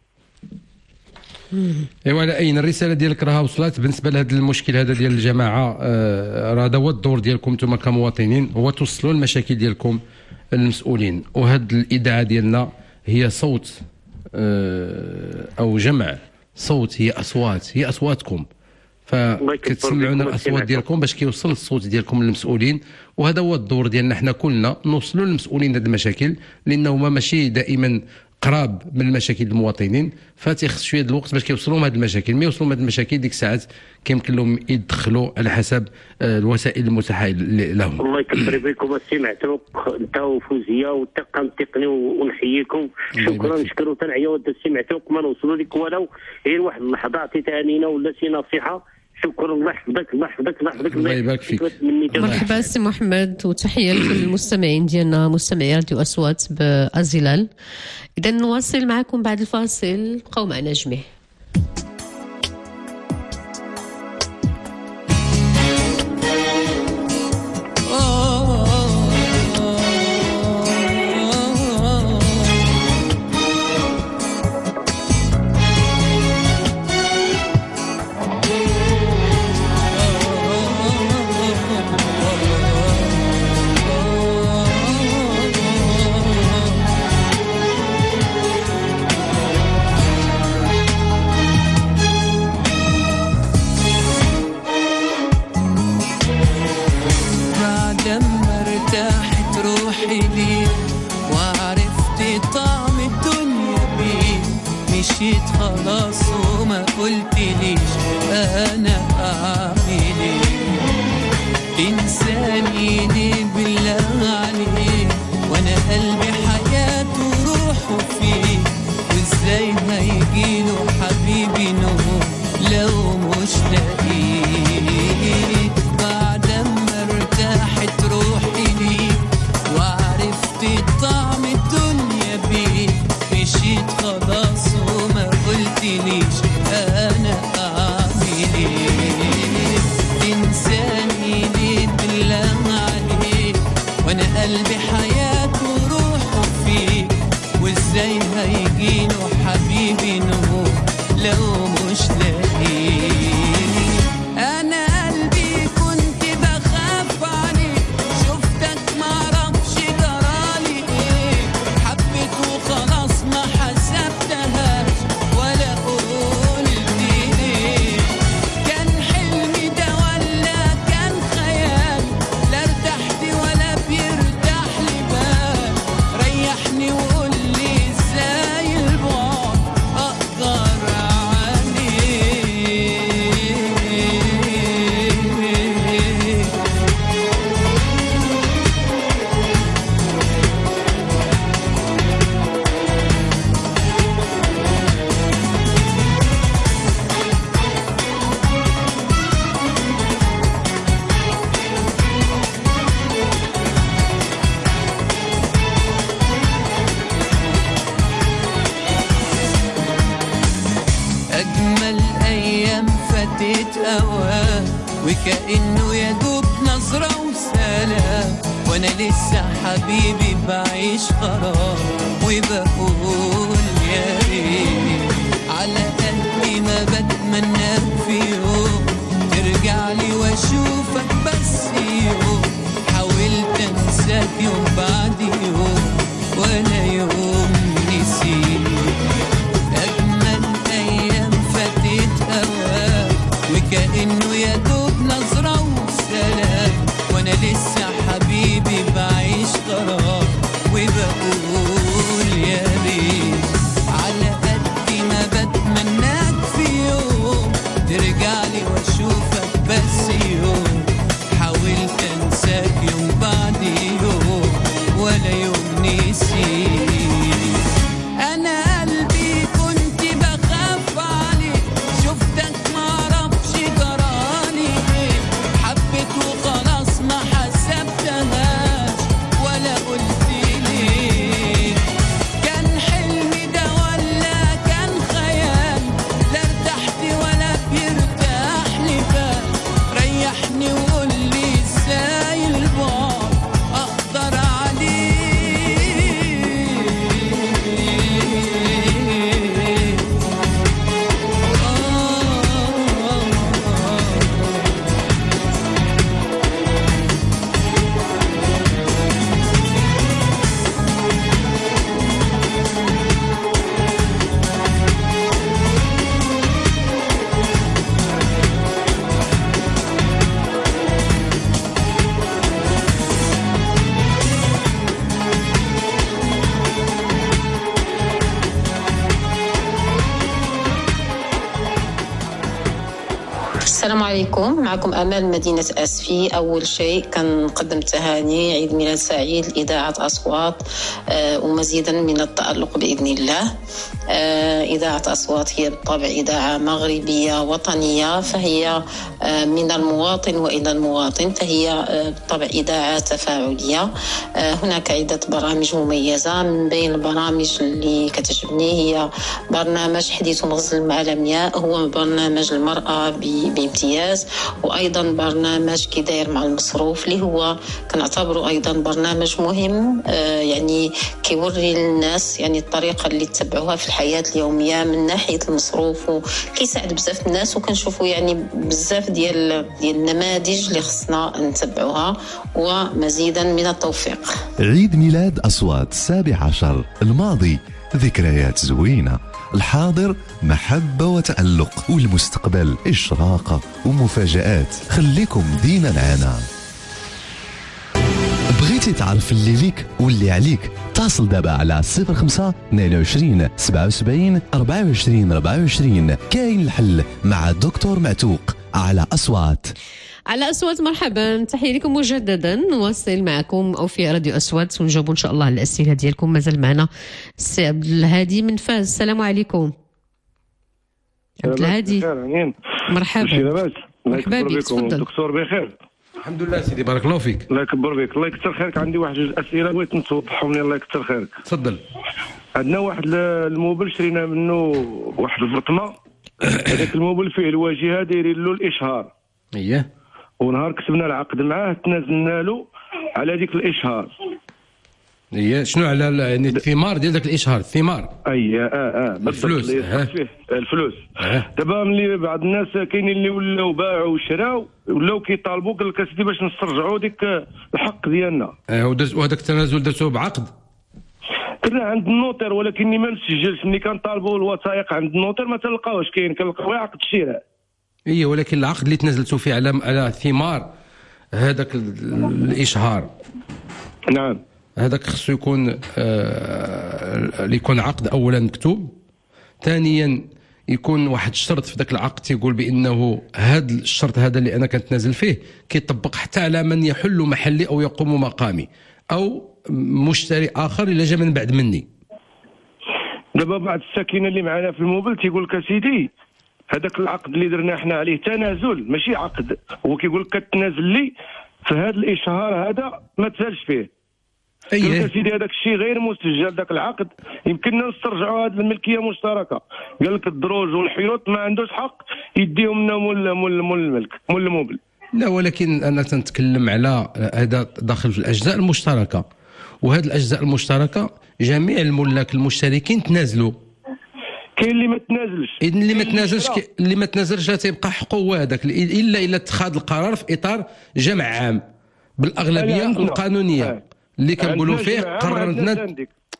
ايوا على اين الرساله ديالك راها وصلت بالنسبه لهذا المشكل هذا ديال الجماعه. راه هذا هو الدور ديالكم انتم كمواطنين، هو توصلوا المشاكل ديالكم للمسؤولين. وهذه الاذاعه ديالنا هي صوت او جمع صوت، هي اصوات، هي اصواتكم، فكتسمعونا الاصوات ديالكم باش كيوصل الصوت ديالكم للمسؤولين. وهذا هو الدور ديالنا حنا كلنا، نوصلوا للمسؤولين هذه المشاكل، لانه هما ماشي دائما قراب من المشاكل المواطنين، فتيخص شويه الوقت باش كيوصلوا لهم هذه المشاكل. ما يوصلوا لهم هذه المشاكل ديك الساعات كيمكن لهم يدخلوا على حسب الوسائل المتاحه لهم. الله يكبر بكم السي معتوق انت وفوزيه والطاقم التقني ونحييكم. شكرا نشكروا تنعيا السي معتوق ما نوصلوا لك ولو غير واحد اللحظه عطيتها ولا شي نصيحه. شكرا، الله يحفظك الله يحفظك الله يحفظك. الله يبارك فيك. مرحبا سي محمد، وتحيه لكل المستمعين ديالنا مستمعي راديو اصوات بازيلال. اذا نواصل معكم بعد الفاصل، بقاو معنا جميع. روحي ليك وعرفت طعم الدنيا بيك مشيت خلاص وما قلتليش انا اعمل ايه تنساني ليه بالله عليك وانا قلبي حياته وروحه فيك وازاي هيجيله حبيبي نور لو مش لاقيك بعد ما ارتاحت روحي ليك وعرفت طعم الدنيا بيك مشيت خلاص وما قلتليش انا اعمل ايه تنساني ليه بالله عليك وانا قلبي حياته وروحه فيك وازاي هيجيله حبيبي نور لو مش لاقيك انا قلبي كنت بخاف عليك شفتك معرفش جرالي ايه حبيت وخلاص ما حسبتهاش ولا قلت ليه كان حلمي ده ولا كان خيال لا ارتحت ولا بيرتاح لي بال ريحني وقول لي ازاي البعد اقدر أجمل أيام فاتت أوام وكأنه يدوب نظرة وسلام وأنا لسه حبيبي بعيش غرام وبقول يا ريت على قلبي ما بتمناك في يوم ترجع لي وأشوفك بس يوم حاولت أنساك يوم بعد يوم ولا يوم نسيت وكأنه يدوب نظرة وسلام وانا لسه حبيبي بعيش غرام وبقول يا ريت على قد ما بتمناك في يوم ترجع لي واشوفك بس يوم حاولت انساك يوم بعد يوم ولا يوم نسيت انا قلبي كنت بخاف عليك شفتك وخلاص ما حسبتهاش ولا قلت ليه كان حلمي ده ولا كان خيال لا ارتحت ولا بيرتاح لي بال ريحني وقول لي ازاي البعد اقدر عليه السلام عليكم، معكم أمال مدينة أسفي. أول شيء كنقدم تهاني عيد ميلاد سعيد لإذاعة أصوات ومزيدا من التألق بإذن الله. إذاعة أصوات هي بالطبع إذاعة مغربية وطنية، فهي من المواطن وإلى المواطن، فهي بالطبع إذاعة تفاعلية. هناك عدة برامج مميزة، من بين البرامج اللي كتعجبني هي برنامج حديث مغزل مع لمياء، هو برنامج المرأة بامتياز، وأيضا برنامج كي داير مع المصروف اللي هو كنعتبره أيضا برنامج مهم، يعني كيوري للناس يعني الطريقة اللي تتبعوها في الحياة اليومية من ناحية المصروف، وكيساعد بزاف الناس، وكنشوفوا يعني بزاف ديال النماذج اللي خصنا نتبعوها، ومزيدا من التوفيق. عيد ميلاد أصوات 17، الماضي ذكريات زوينة، الحاضر محبة وتألق، والمستقبل إشراقة ومفاجآت. خليكم ديما معنا. بغيت بغيتي تعرف اللي ليك واللي عليك اتصل دابا على 05 22 77 24 24. كاين الحل مع الدكتور معتوق على أصوات. على أصوات مرحبا، تحية لكم مجددا. نواصل معكم أو في راديو أصوات ونجاوب إن شاء الله على الأسئلة ديالكم. مازال معنا السي عبد الهادي من فاس. السلام عليكم عبد الهادي. مرحبا. مرحبا بك، تفضل. دكتور بخير؟ الحمد لله سيدي، بارك الله فيك. الله يكبر بك، الله يكثر خيرك. عندي واحد جوج اسئله بغيت توضحهم لي، الله يكثر خيرك. تفضل. عندنا واحد الموبل شرينا منه واحد الفرطمه، هذاك الموبل فيه الواجهه دايرين له الاشهار. اييه. ونهار كتبنا العقد معاه تنازلنا له على ديك الاشهار. اييه. شنو على يعني الثمار ديال داك الاشهار؟ الثمار. اييه. الفلوس. الفلوس. دابا ملي بعض الناس كاينين اللي ولاو باعوا وشراو ولاو كيطالبوا، قال لك اسيدي باش نسترجعوا ديك الحق ديالنا. وهذاك التنازل درتوه بعقد؟ كنا عند النوتير، ولكني ما مسجلش. ملي كنطالبوا الوثائق عند النوتير ما تلقاوش كاين، كنلقاو عقد الشراء. ايه، ولكن العقد اللي تنازلتوا فيه على ثمار هذاك الاشهار، نعم، هذاك خصو يكون يكون عقد اولا مكتوب، ثانيا يكون واحد الشرط في ذاك العقد تيقول بانه هذا الشرط هذا اللي انا كنتنازل فيه كيطبق حتى على من يحل محلي او يقوم مقامي او مشتري اخر الا جا من بعد مني. دابا بعض الساكنه اللي معنا في الموبل تيقول لك اسيدي هذاك العقد اللي درنا احنا عليه تنازل ماشي عقد، هو كيقول لك كتنازل لي في هذا الاشهار هذا ما تزالش فيه. اييه سيدي هذاك الشيء غير مسجل، ذاك العقد يمكننا نسترجعوا هذه الملكيه مشتركه. قال لك الدروج والحيوط ما عندوش حق يديهم لنا مول الملك مول الموبل. لا، ولكن انا تنتكلم على هذا داخل في الاجزاء المشتركه، وهذه الاجزاء المشتركه جميع الملاك المشتركين تنازلوا. كاين اللي ما تنازلش. اذن اللي ما تنازلش تيبقى حقه هو هذاك، الا اتخاذ القرار في اطار جمع عام بالاغلبيه القانونيه اللي كنقولوا فيه قررنا،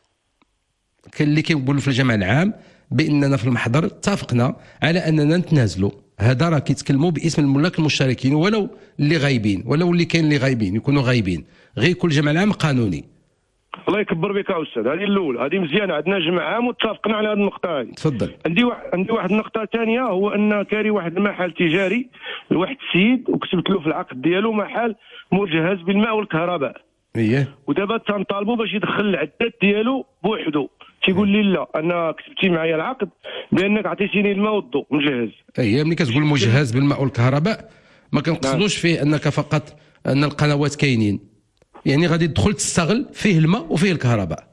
اللي كنقولوا في الجمع العام باننا في المحضر اتفقنا على اننا نتنازلوا. هذا راه كيتكلموا باسم الملاك المشتركين، ولو اللي غايبين ولو اللي كاين اللي غايبين يكونوا غايبين، غير كل جمع العام قانوني. الله يكبر بك يا استاذ، هذه الاولى، هذه مزيانه، عندنا جمع عام واتفقنا على هذه النقطه هذه. تفضل. عندي واحد النقطه ثانيه، هو ان كاري واحد المحل تجاري لواحد السيد وكتبت له في العقد ديالو محل مجهز بالماء والكهرباء. اييه. ودابا تنطالبوا باش يدخل العداد ديالو بوحدو، تيقول لي لا انا كتبتي معايا العقد بانك عطيتيني الماء والضوء مجهز. اييه، ملي كتقول مجهز بالماء والكهرباء ما كنقصدوش فيه انك فقط ان القنوات كاينين، يعني غادي تدخل تستغل فيه الماء وفيه الكهرباء.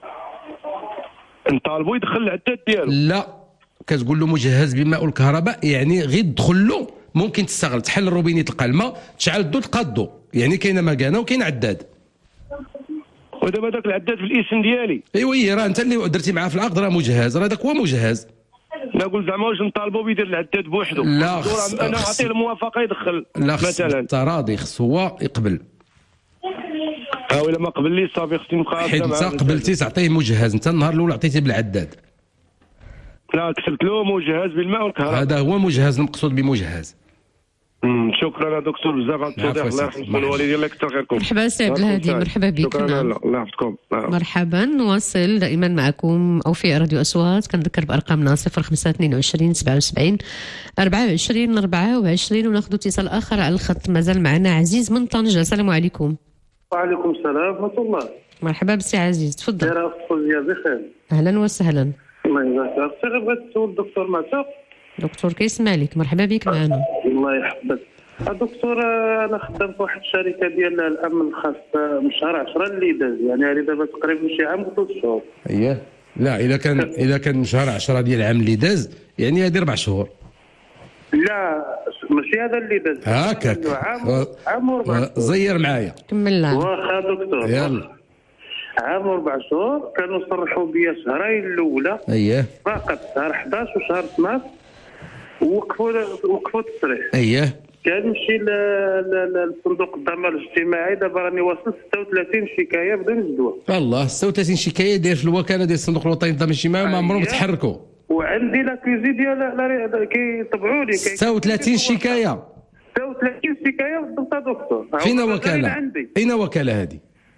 نطالبوا يدخل العداد ديالو. لا، كتقول له مجهز بالماء والكهرباء يعني غير تدخل له، ممكن تستغل، تحل الروبيني تلقى الماء، تشعل الضوء تلقى الضوء، يعني كاينه مكانه وكاين عداد. ودابا داك العداد في الاسم ديالي. ايوا راه انت اللي درتي معاه في العقد راه مجهز، راه داك هو مجهز. نقول زعما واش نطالبوا بيدير العداد بوحدو؟ لا، انا نعطيه الموافقه يدخل. لا، مثلا التراضي خص هو يقبل. ولا ما قبل لي صافي خصني نبقى. حيت انت قبلتي تعطيه مجهز، انت النهار الاول عطيتيه بالعداد. لا، كتبت له مجهز بالماء والكهرباء. هذا هو مجهز، المقصود بمجهز. شكرا يا دكتور بزاف على التوضيح، الله يحفظكم الوالدين، الله يكثر خيركم. مرحبا سي عبد الهادي، مرحبا بك. شكرا، الله يحفظكم. مرحبا. نواصل دائما معكم او في راديو اصوات. كنذكر بارقامنا 0522 77 24 24 وناخذ اتصال اخر على الخط. مازال معنا عزيز من طنجة. السلام عليكم. وعليكم السلام ورحمه الله. مرحبا بسي عزيز، تفضل. بخير. اهلا وسهلا. الله يجزاك خير. بغيت نسول الدكتور معتوق. دكتور كيسمع لك، مرحبا بك معنا. الله يحفظك. الدكتور انا خدام في واحد الشركه ديال الامن الخاص من شهر 10 اللي داز، يعني هذه دابا تقريبا شي عام و3 شهور. اييه. لا، اذا كان شهر 10 ديال العام اللي داز يعني هذه 4 شهور. لا ماشي هذا اللي داز. هكاك. عام و4 زير معايا. كمل لنا. واخا دكتور. يلا. عام و4 شهور كانوا صرحوا بيا شهرين الاولى. اييه. فقط شهر 11 وشهر 12 وقفوا التصريح. اييه. كنمشي لصندوق الضمان الاجتماعي، دابا راني واصل 36 شكايه بدون جدوى. الله، 36 شكايه داير في الوكاله ديال الصندوق الوطني للضمان الاجتماعي ما عمرهم تحركوا. وعندي لاكوزي ديال كيطبعوا لي 36 شكايه. 36 شكايه بالضبط يا دكتور. فين وكاله؟ اين وكاله هذه؟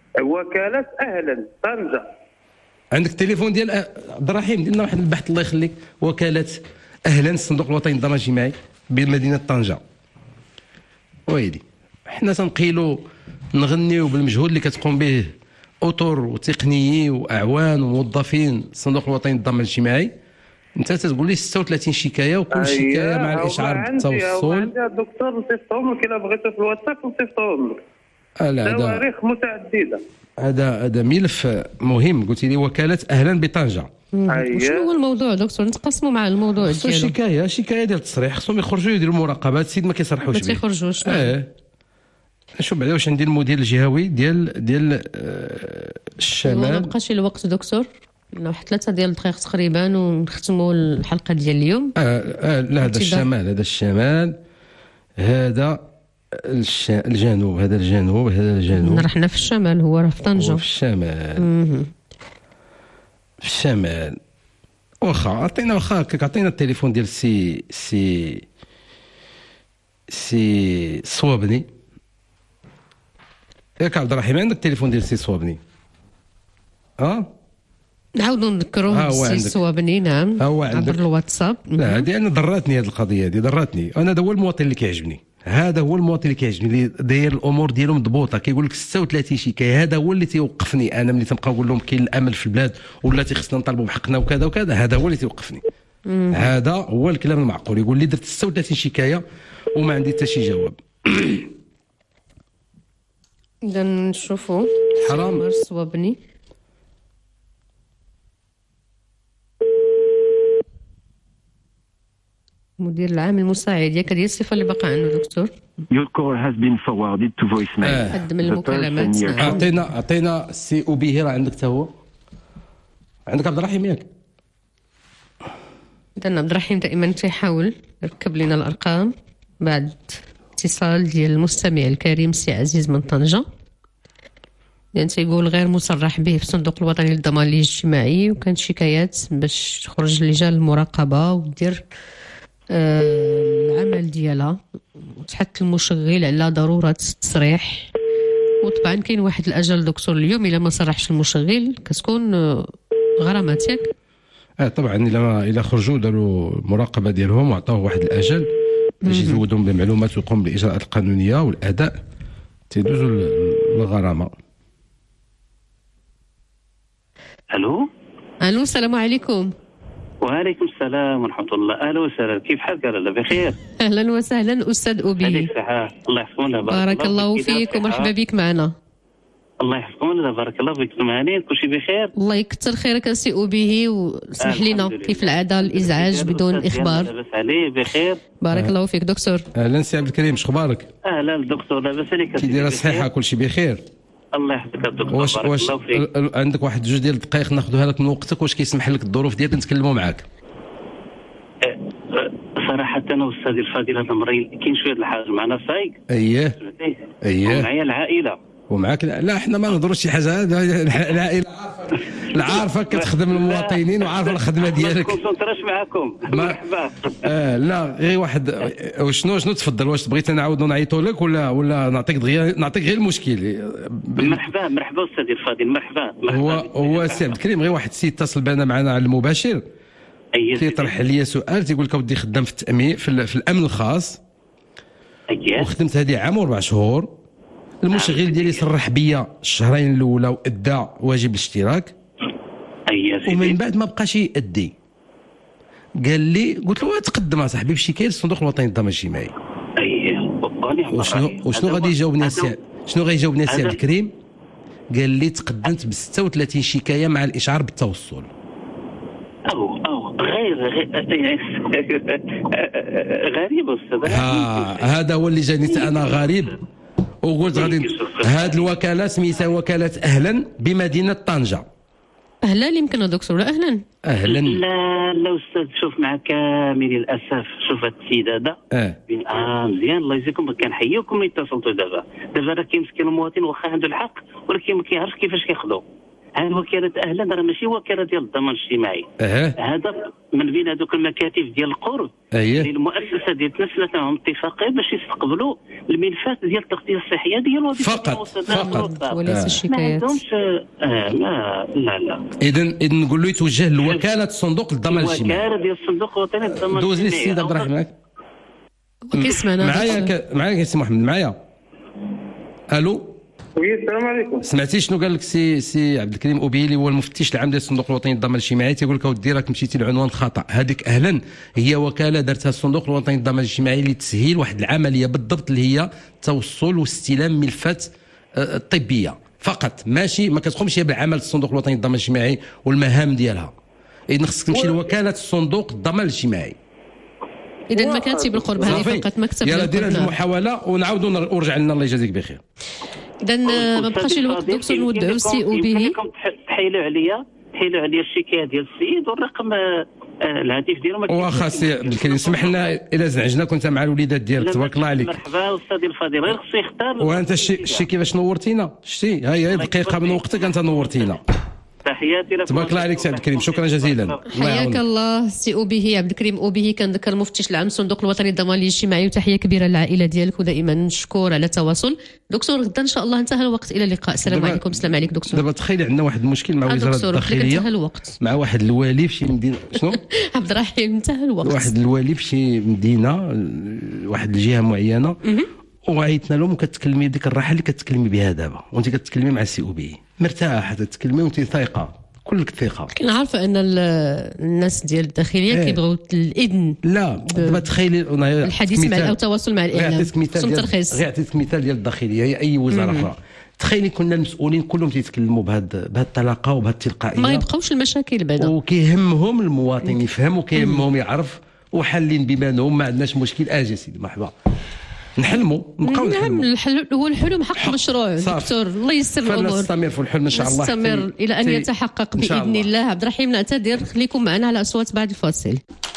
وكاله اهلا طنجه. عندك التليفون ديال عبد الرحيم؟ دير لنا واحد البحث الله يخليك. وكاله اهلا الصندوق الوطني للضمان الاجتماعي بمدينه طنجه. ويلي حنا تنقيلوا نغنيو بالمجهود اللي كتقوم به اطر وتقنيين واعوان وموظفين الصندوق الوطني للضمان الاجتماعي. انت تقول لي 36 شكايه وكل شكايه مع الاشعار بالتوصل. عندي الدكتور نصيفطهم لك الا بغيتو في الواتساب نصيفطهم لك. لا تواريخ متعدده. هذا ملف مهم. قلت لي وكاله اهلا بطنجه. شنو هو الموضوع دكتور؟ نتقاسموا مع الموضوع ديالو. شكايه ديال التصريح. خصهم يخرجوا يديروا مراقبه. السيد ما كيصرحوش به. ما تيخرجوش. شوف بعدا واش عندي المدير الجهوي ديال الشمال. ما بقاش الوقت دكتور، واحد 3 ديال الدقائق تقريبا ونختموا الحلقه ديال اليوم. لا هذا الشمال، هذا الجنوب، هذا الجنوب. رحنا في الشمال، هو راه في طنجة. في الشمال. واخا عطينا التليفون ديال سي صوابني. ياك عبد الرحيم عندك التليفون ديال سي صوابني؟ نعاودوا نذكروه سي صوابني. نعم عبر الواتساب. لا هذه انا ضراتني هذه القضيه هذه ضراتني. انا هذا هو المواطن اللي كيعجبني، اللي داير الامور ديالو مضبوطه. كيقول لك 36 شكايه. هذا هو اللي تيوقفني انا ملي تنبقى نقول لهم كاين الامل في البلاد ولا تيخصنا نطالبوا بحقنا وكذا وكذا. هذا هو اللي تيوقفني. هذا هو الكلام المعقول. يقول لي درت 36 شكايه وما عندي حتى شي جواب. اذا نشوفوا حرام الصوابني. مدير العام المساعد ياك هذه الصفه اللي باقا عنده دكتور. Your call has been forwarded to voicemail. قدم المكالمات. اعطينا سي او بي. راه عندك حتى هو. عندك عبد الرحيم ياك؟ اذا عبد الرحيم دائما تيحاول يركب لنا الارقام بعد اتصال ديال المستمع الكريم سي عزيز من طنجة. يعني تيقول غير مصرح به في الصندوق الوطني للضمان الاجتماعي، وكانت شكايات باش تخرج لجان المراقبه ودير العمل ديالها وتحط المشغل على ضروره التصريح. وطبعا كاين واحد الاجل دكتور اليوم الا ما صرحش المشغل كتكون غرامات ياك. طبعا الا خرجوا داروا المراقبه ديالهم وعطاوه واحد الاجل باش يزودهم بمعلومات ويقوم بالاجراءات القانونيه والاداء تيدوزوا الغرامه. الو السلام عليكم. وعليكم السلام ورحمه الله. اهلا وسهلا. كيف حالك؟ لاله بخير. اهلا وسهلا استاذ اوبي. عليك صحه. الله يحفظنا. بارك الله فيك ومرحبا بك معنا. الله يحفظكم. بارك الله فيك. معانين كلشي بخير؟ الله يكثر خيرك سي اوبي. وسمح لنا كيف العاده الازعاج بدون اخبار. لاباس عليه بخير. بارك الله فيك دكتور. اهلا سي عبد الكريم، شخبارك؟ اهلا دكتور. لاباس عليك؟ كي داير الصحه؟ كلشي بخير؟ الله يحفظك دكتور. واش عندك واحد 2 ديال الدقائق ناخذوها لك من وقتك؟ واش كيسمح لك الظروف ديالك نتكلموا معاك؟ صراحه انا استاذي الفاضل هذا المره كاين شويه الحاج معنا سايق. اييه ومعايا العائله. ومعاك لا احنا ما نهضروش شي حاجه. العائله عارفه كتخدم المواطنين وعارفه الخدمه ديالك. كونسونطراش معاكم. مرحبا. لا غير واحد. شنو تفضل؟ واش بغيت نعاودوا نعيطوا لك ولا نعطيك غير المشكل؟ مرحبا استاذي الفاضل. مرحبا. هو سي عبد الكريم غير واحد السيد اتصل بنا معنا على المباشر كيطرح لي سؤال. تيقول لك اودي خدام في التامين في الامن الخاص. وخدمت هذه عام و4 شهور. المشغل ديالي صرح بيا الشهرين الاولى وادى واجب الاشتراك. ومن بعد ما بقاش يأدي. قال لي قلت له تقدم صاحبي بشكايه للصندوق الوطني للضمان الاجتماعي. وشنو غادي يجاوبني السي عبد الكريم؟ قال لي تقدمت ب 36 شكايه مع الاشعار بالتوصل. غريب استاذ. هذا هو اللي جاني انا غريب. وقلت غادي هذه الوكاله سميتها وكاله اهلا بمدينه طنجه. اهلا يمكن دكتور ولا اهلا؟ لا استاذ. شوف مع كامل الاسف. شوف هذا السيد هذا مزيان الله يجزيكم. كنحييكم ملي اتصلتوا دابا راه كيمسكن المواطن واخا عنده الحق ولكن ما كيعرفش كيفاش كياخذوا. هذه وكاله اهلا راه ماشي وكاله ديال الضمان الاجتماعي. هذا من بين هذوك المكاتب ديال القرض اللي المؤسسه ديال تنسلت معهم اتفاقيه باش يستقبلوا الملفات ديال التغطيه الصحيه ديال الوظيفه فقط وليس الشكايات. ما عندهمش لا اذا نقول له يتوجه لوكاله صندوق الضمان الاجتماعي. وكاله ديال الصندوق الوطني للضمان الاجتماعي. دوز لي السيد عبد الرحيم كيسمعنا معايا سي محمد معايا. الو السلام عليكم. سمعتي شنو قال لك سي عبد الكريم اوبي اللي هو المفتش العام ديال الصندوق الوطني للضمان الاجتماعي؟ تيقول لك اودي راك مشيتي لعنوان خطا. هذيك اهلا هي وكاله دارتها الصندوق الوطني للضمان الاجتماعي لتسهيل واحد العمليه بالضبط اللي هي توصل واستلام ملفات طبيه فقط، ماشي ما كتقومش هي بالعمل الصندوق الوطني للضمان الاجتماعي والمهام ديالها. اذا خصك تمشي لوكاله الصندوق الضمان الاجتماعي. اذا المكاتب بالقرب هذه فقط مكتب يلا دير هذه المحاوله ونعاودوا ورجع لنا الله يجازيك بخير. اذا ما بقاش الوقت دكتور نودعوا سي او بي. تحيلوا عليا الشكايه ديال السيد والرقم الهاتف ديالو. واخا سي عبد الكريم سمح لنا الا زعجنا كنت مع الوليدات ديالك تبارك الله عليك. مرحبا استاذي الفضيل، غير خصو يختار. وانت شتي كيفاش نورتينا، شتي هاي دقيقه من وقتك انت نورتينا. تحياتي لك. تبارك الله عليك سي عبد الكريم، شكرا جزيلا. حياك الله سي اوبيه عبد الكريم اوبيه، كنذكر المفتش العام الصندوق الوطني للضمان الاجتماعي، وتحيه كبيره للعائله ديالك ودائما مشكور على التواصل. دكتور غدا ان شاء الله انتهى الوقت، الى اللقاء. السلام عليكم. السلام عليك دكتور. دابا تخيلي عندنا واحد المشكل مع وزاره الداخليه مع واحد الوالي في شي مدينه. شنو عبد الرحيم انتهى الوقت. واحد الوالي في شي مدينه واحد الجهه معينه وعيطنا لهم وكتكلمي ديك الراحه اللي كتكلمي بها دابا وانت كتكلمي مع السي او بي مرتاحه تتكلمي وانت ثقه كلك ثقه. كنعرف ان الناس ديال الداخليه كيبغيو الاذن. لا دابا تخيلي الحديث مع او التواصل مع الاعلام. عطيتك مثال ديال الداخليه هي اي وزاره اخرى. تخيلي كنا المسؤولين كلهم تيتكلموا بهذه الطلاقه وبهذه التلقائيه، ما يبقاوش المشاكل بعدا، وكيهمهم المواطن يفهم وكيهمهم يعرف وحالين بيبانهم ما عندناش مشكل. اجي سيدي مرحبا نحلموا نبقاو نحلموا. الحل هو الحلم حق مشروع دكتور، الله ييسر الامور. نستمر في الحلم ان شاء الله، نستمر الى ان يتحقق باذن الله. عبد الرحيم نعتذر، خليكم معنا على اصوات بعد الفاصل.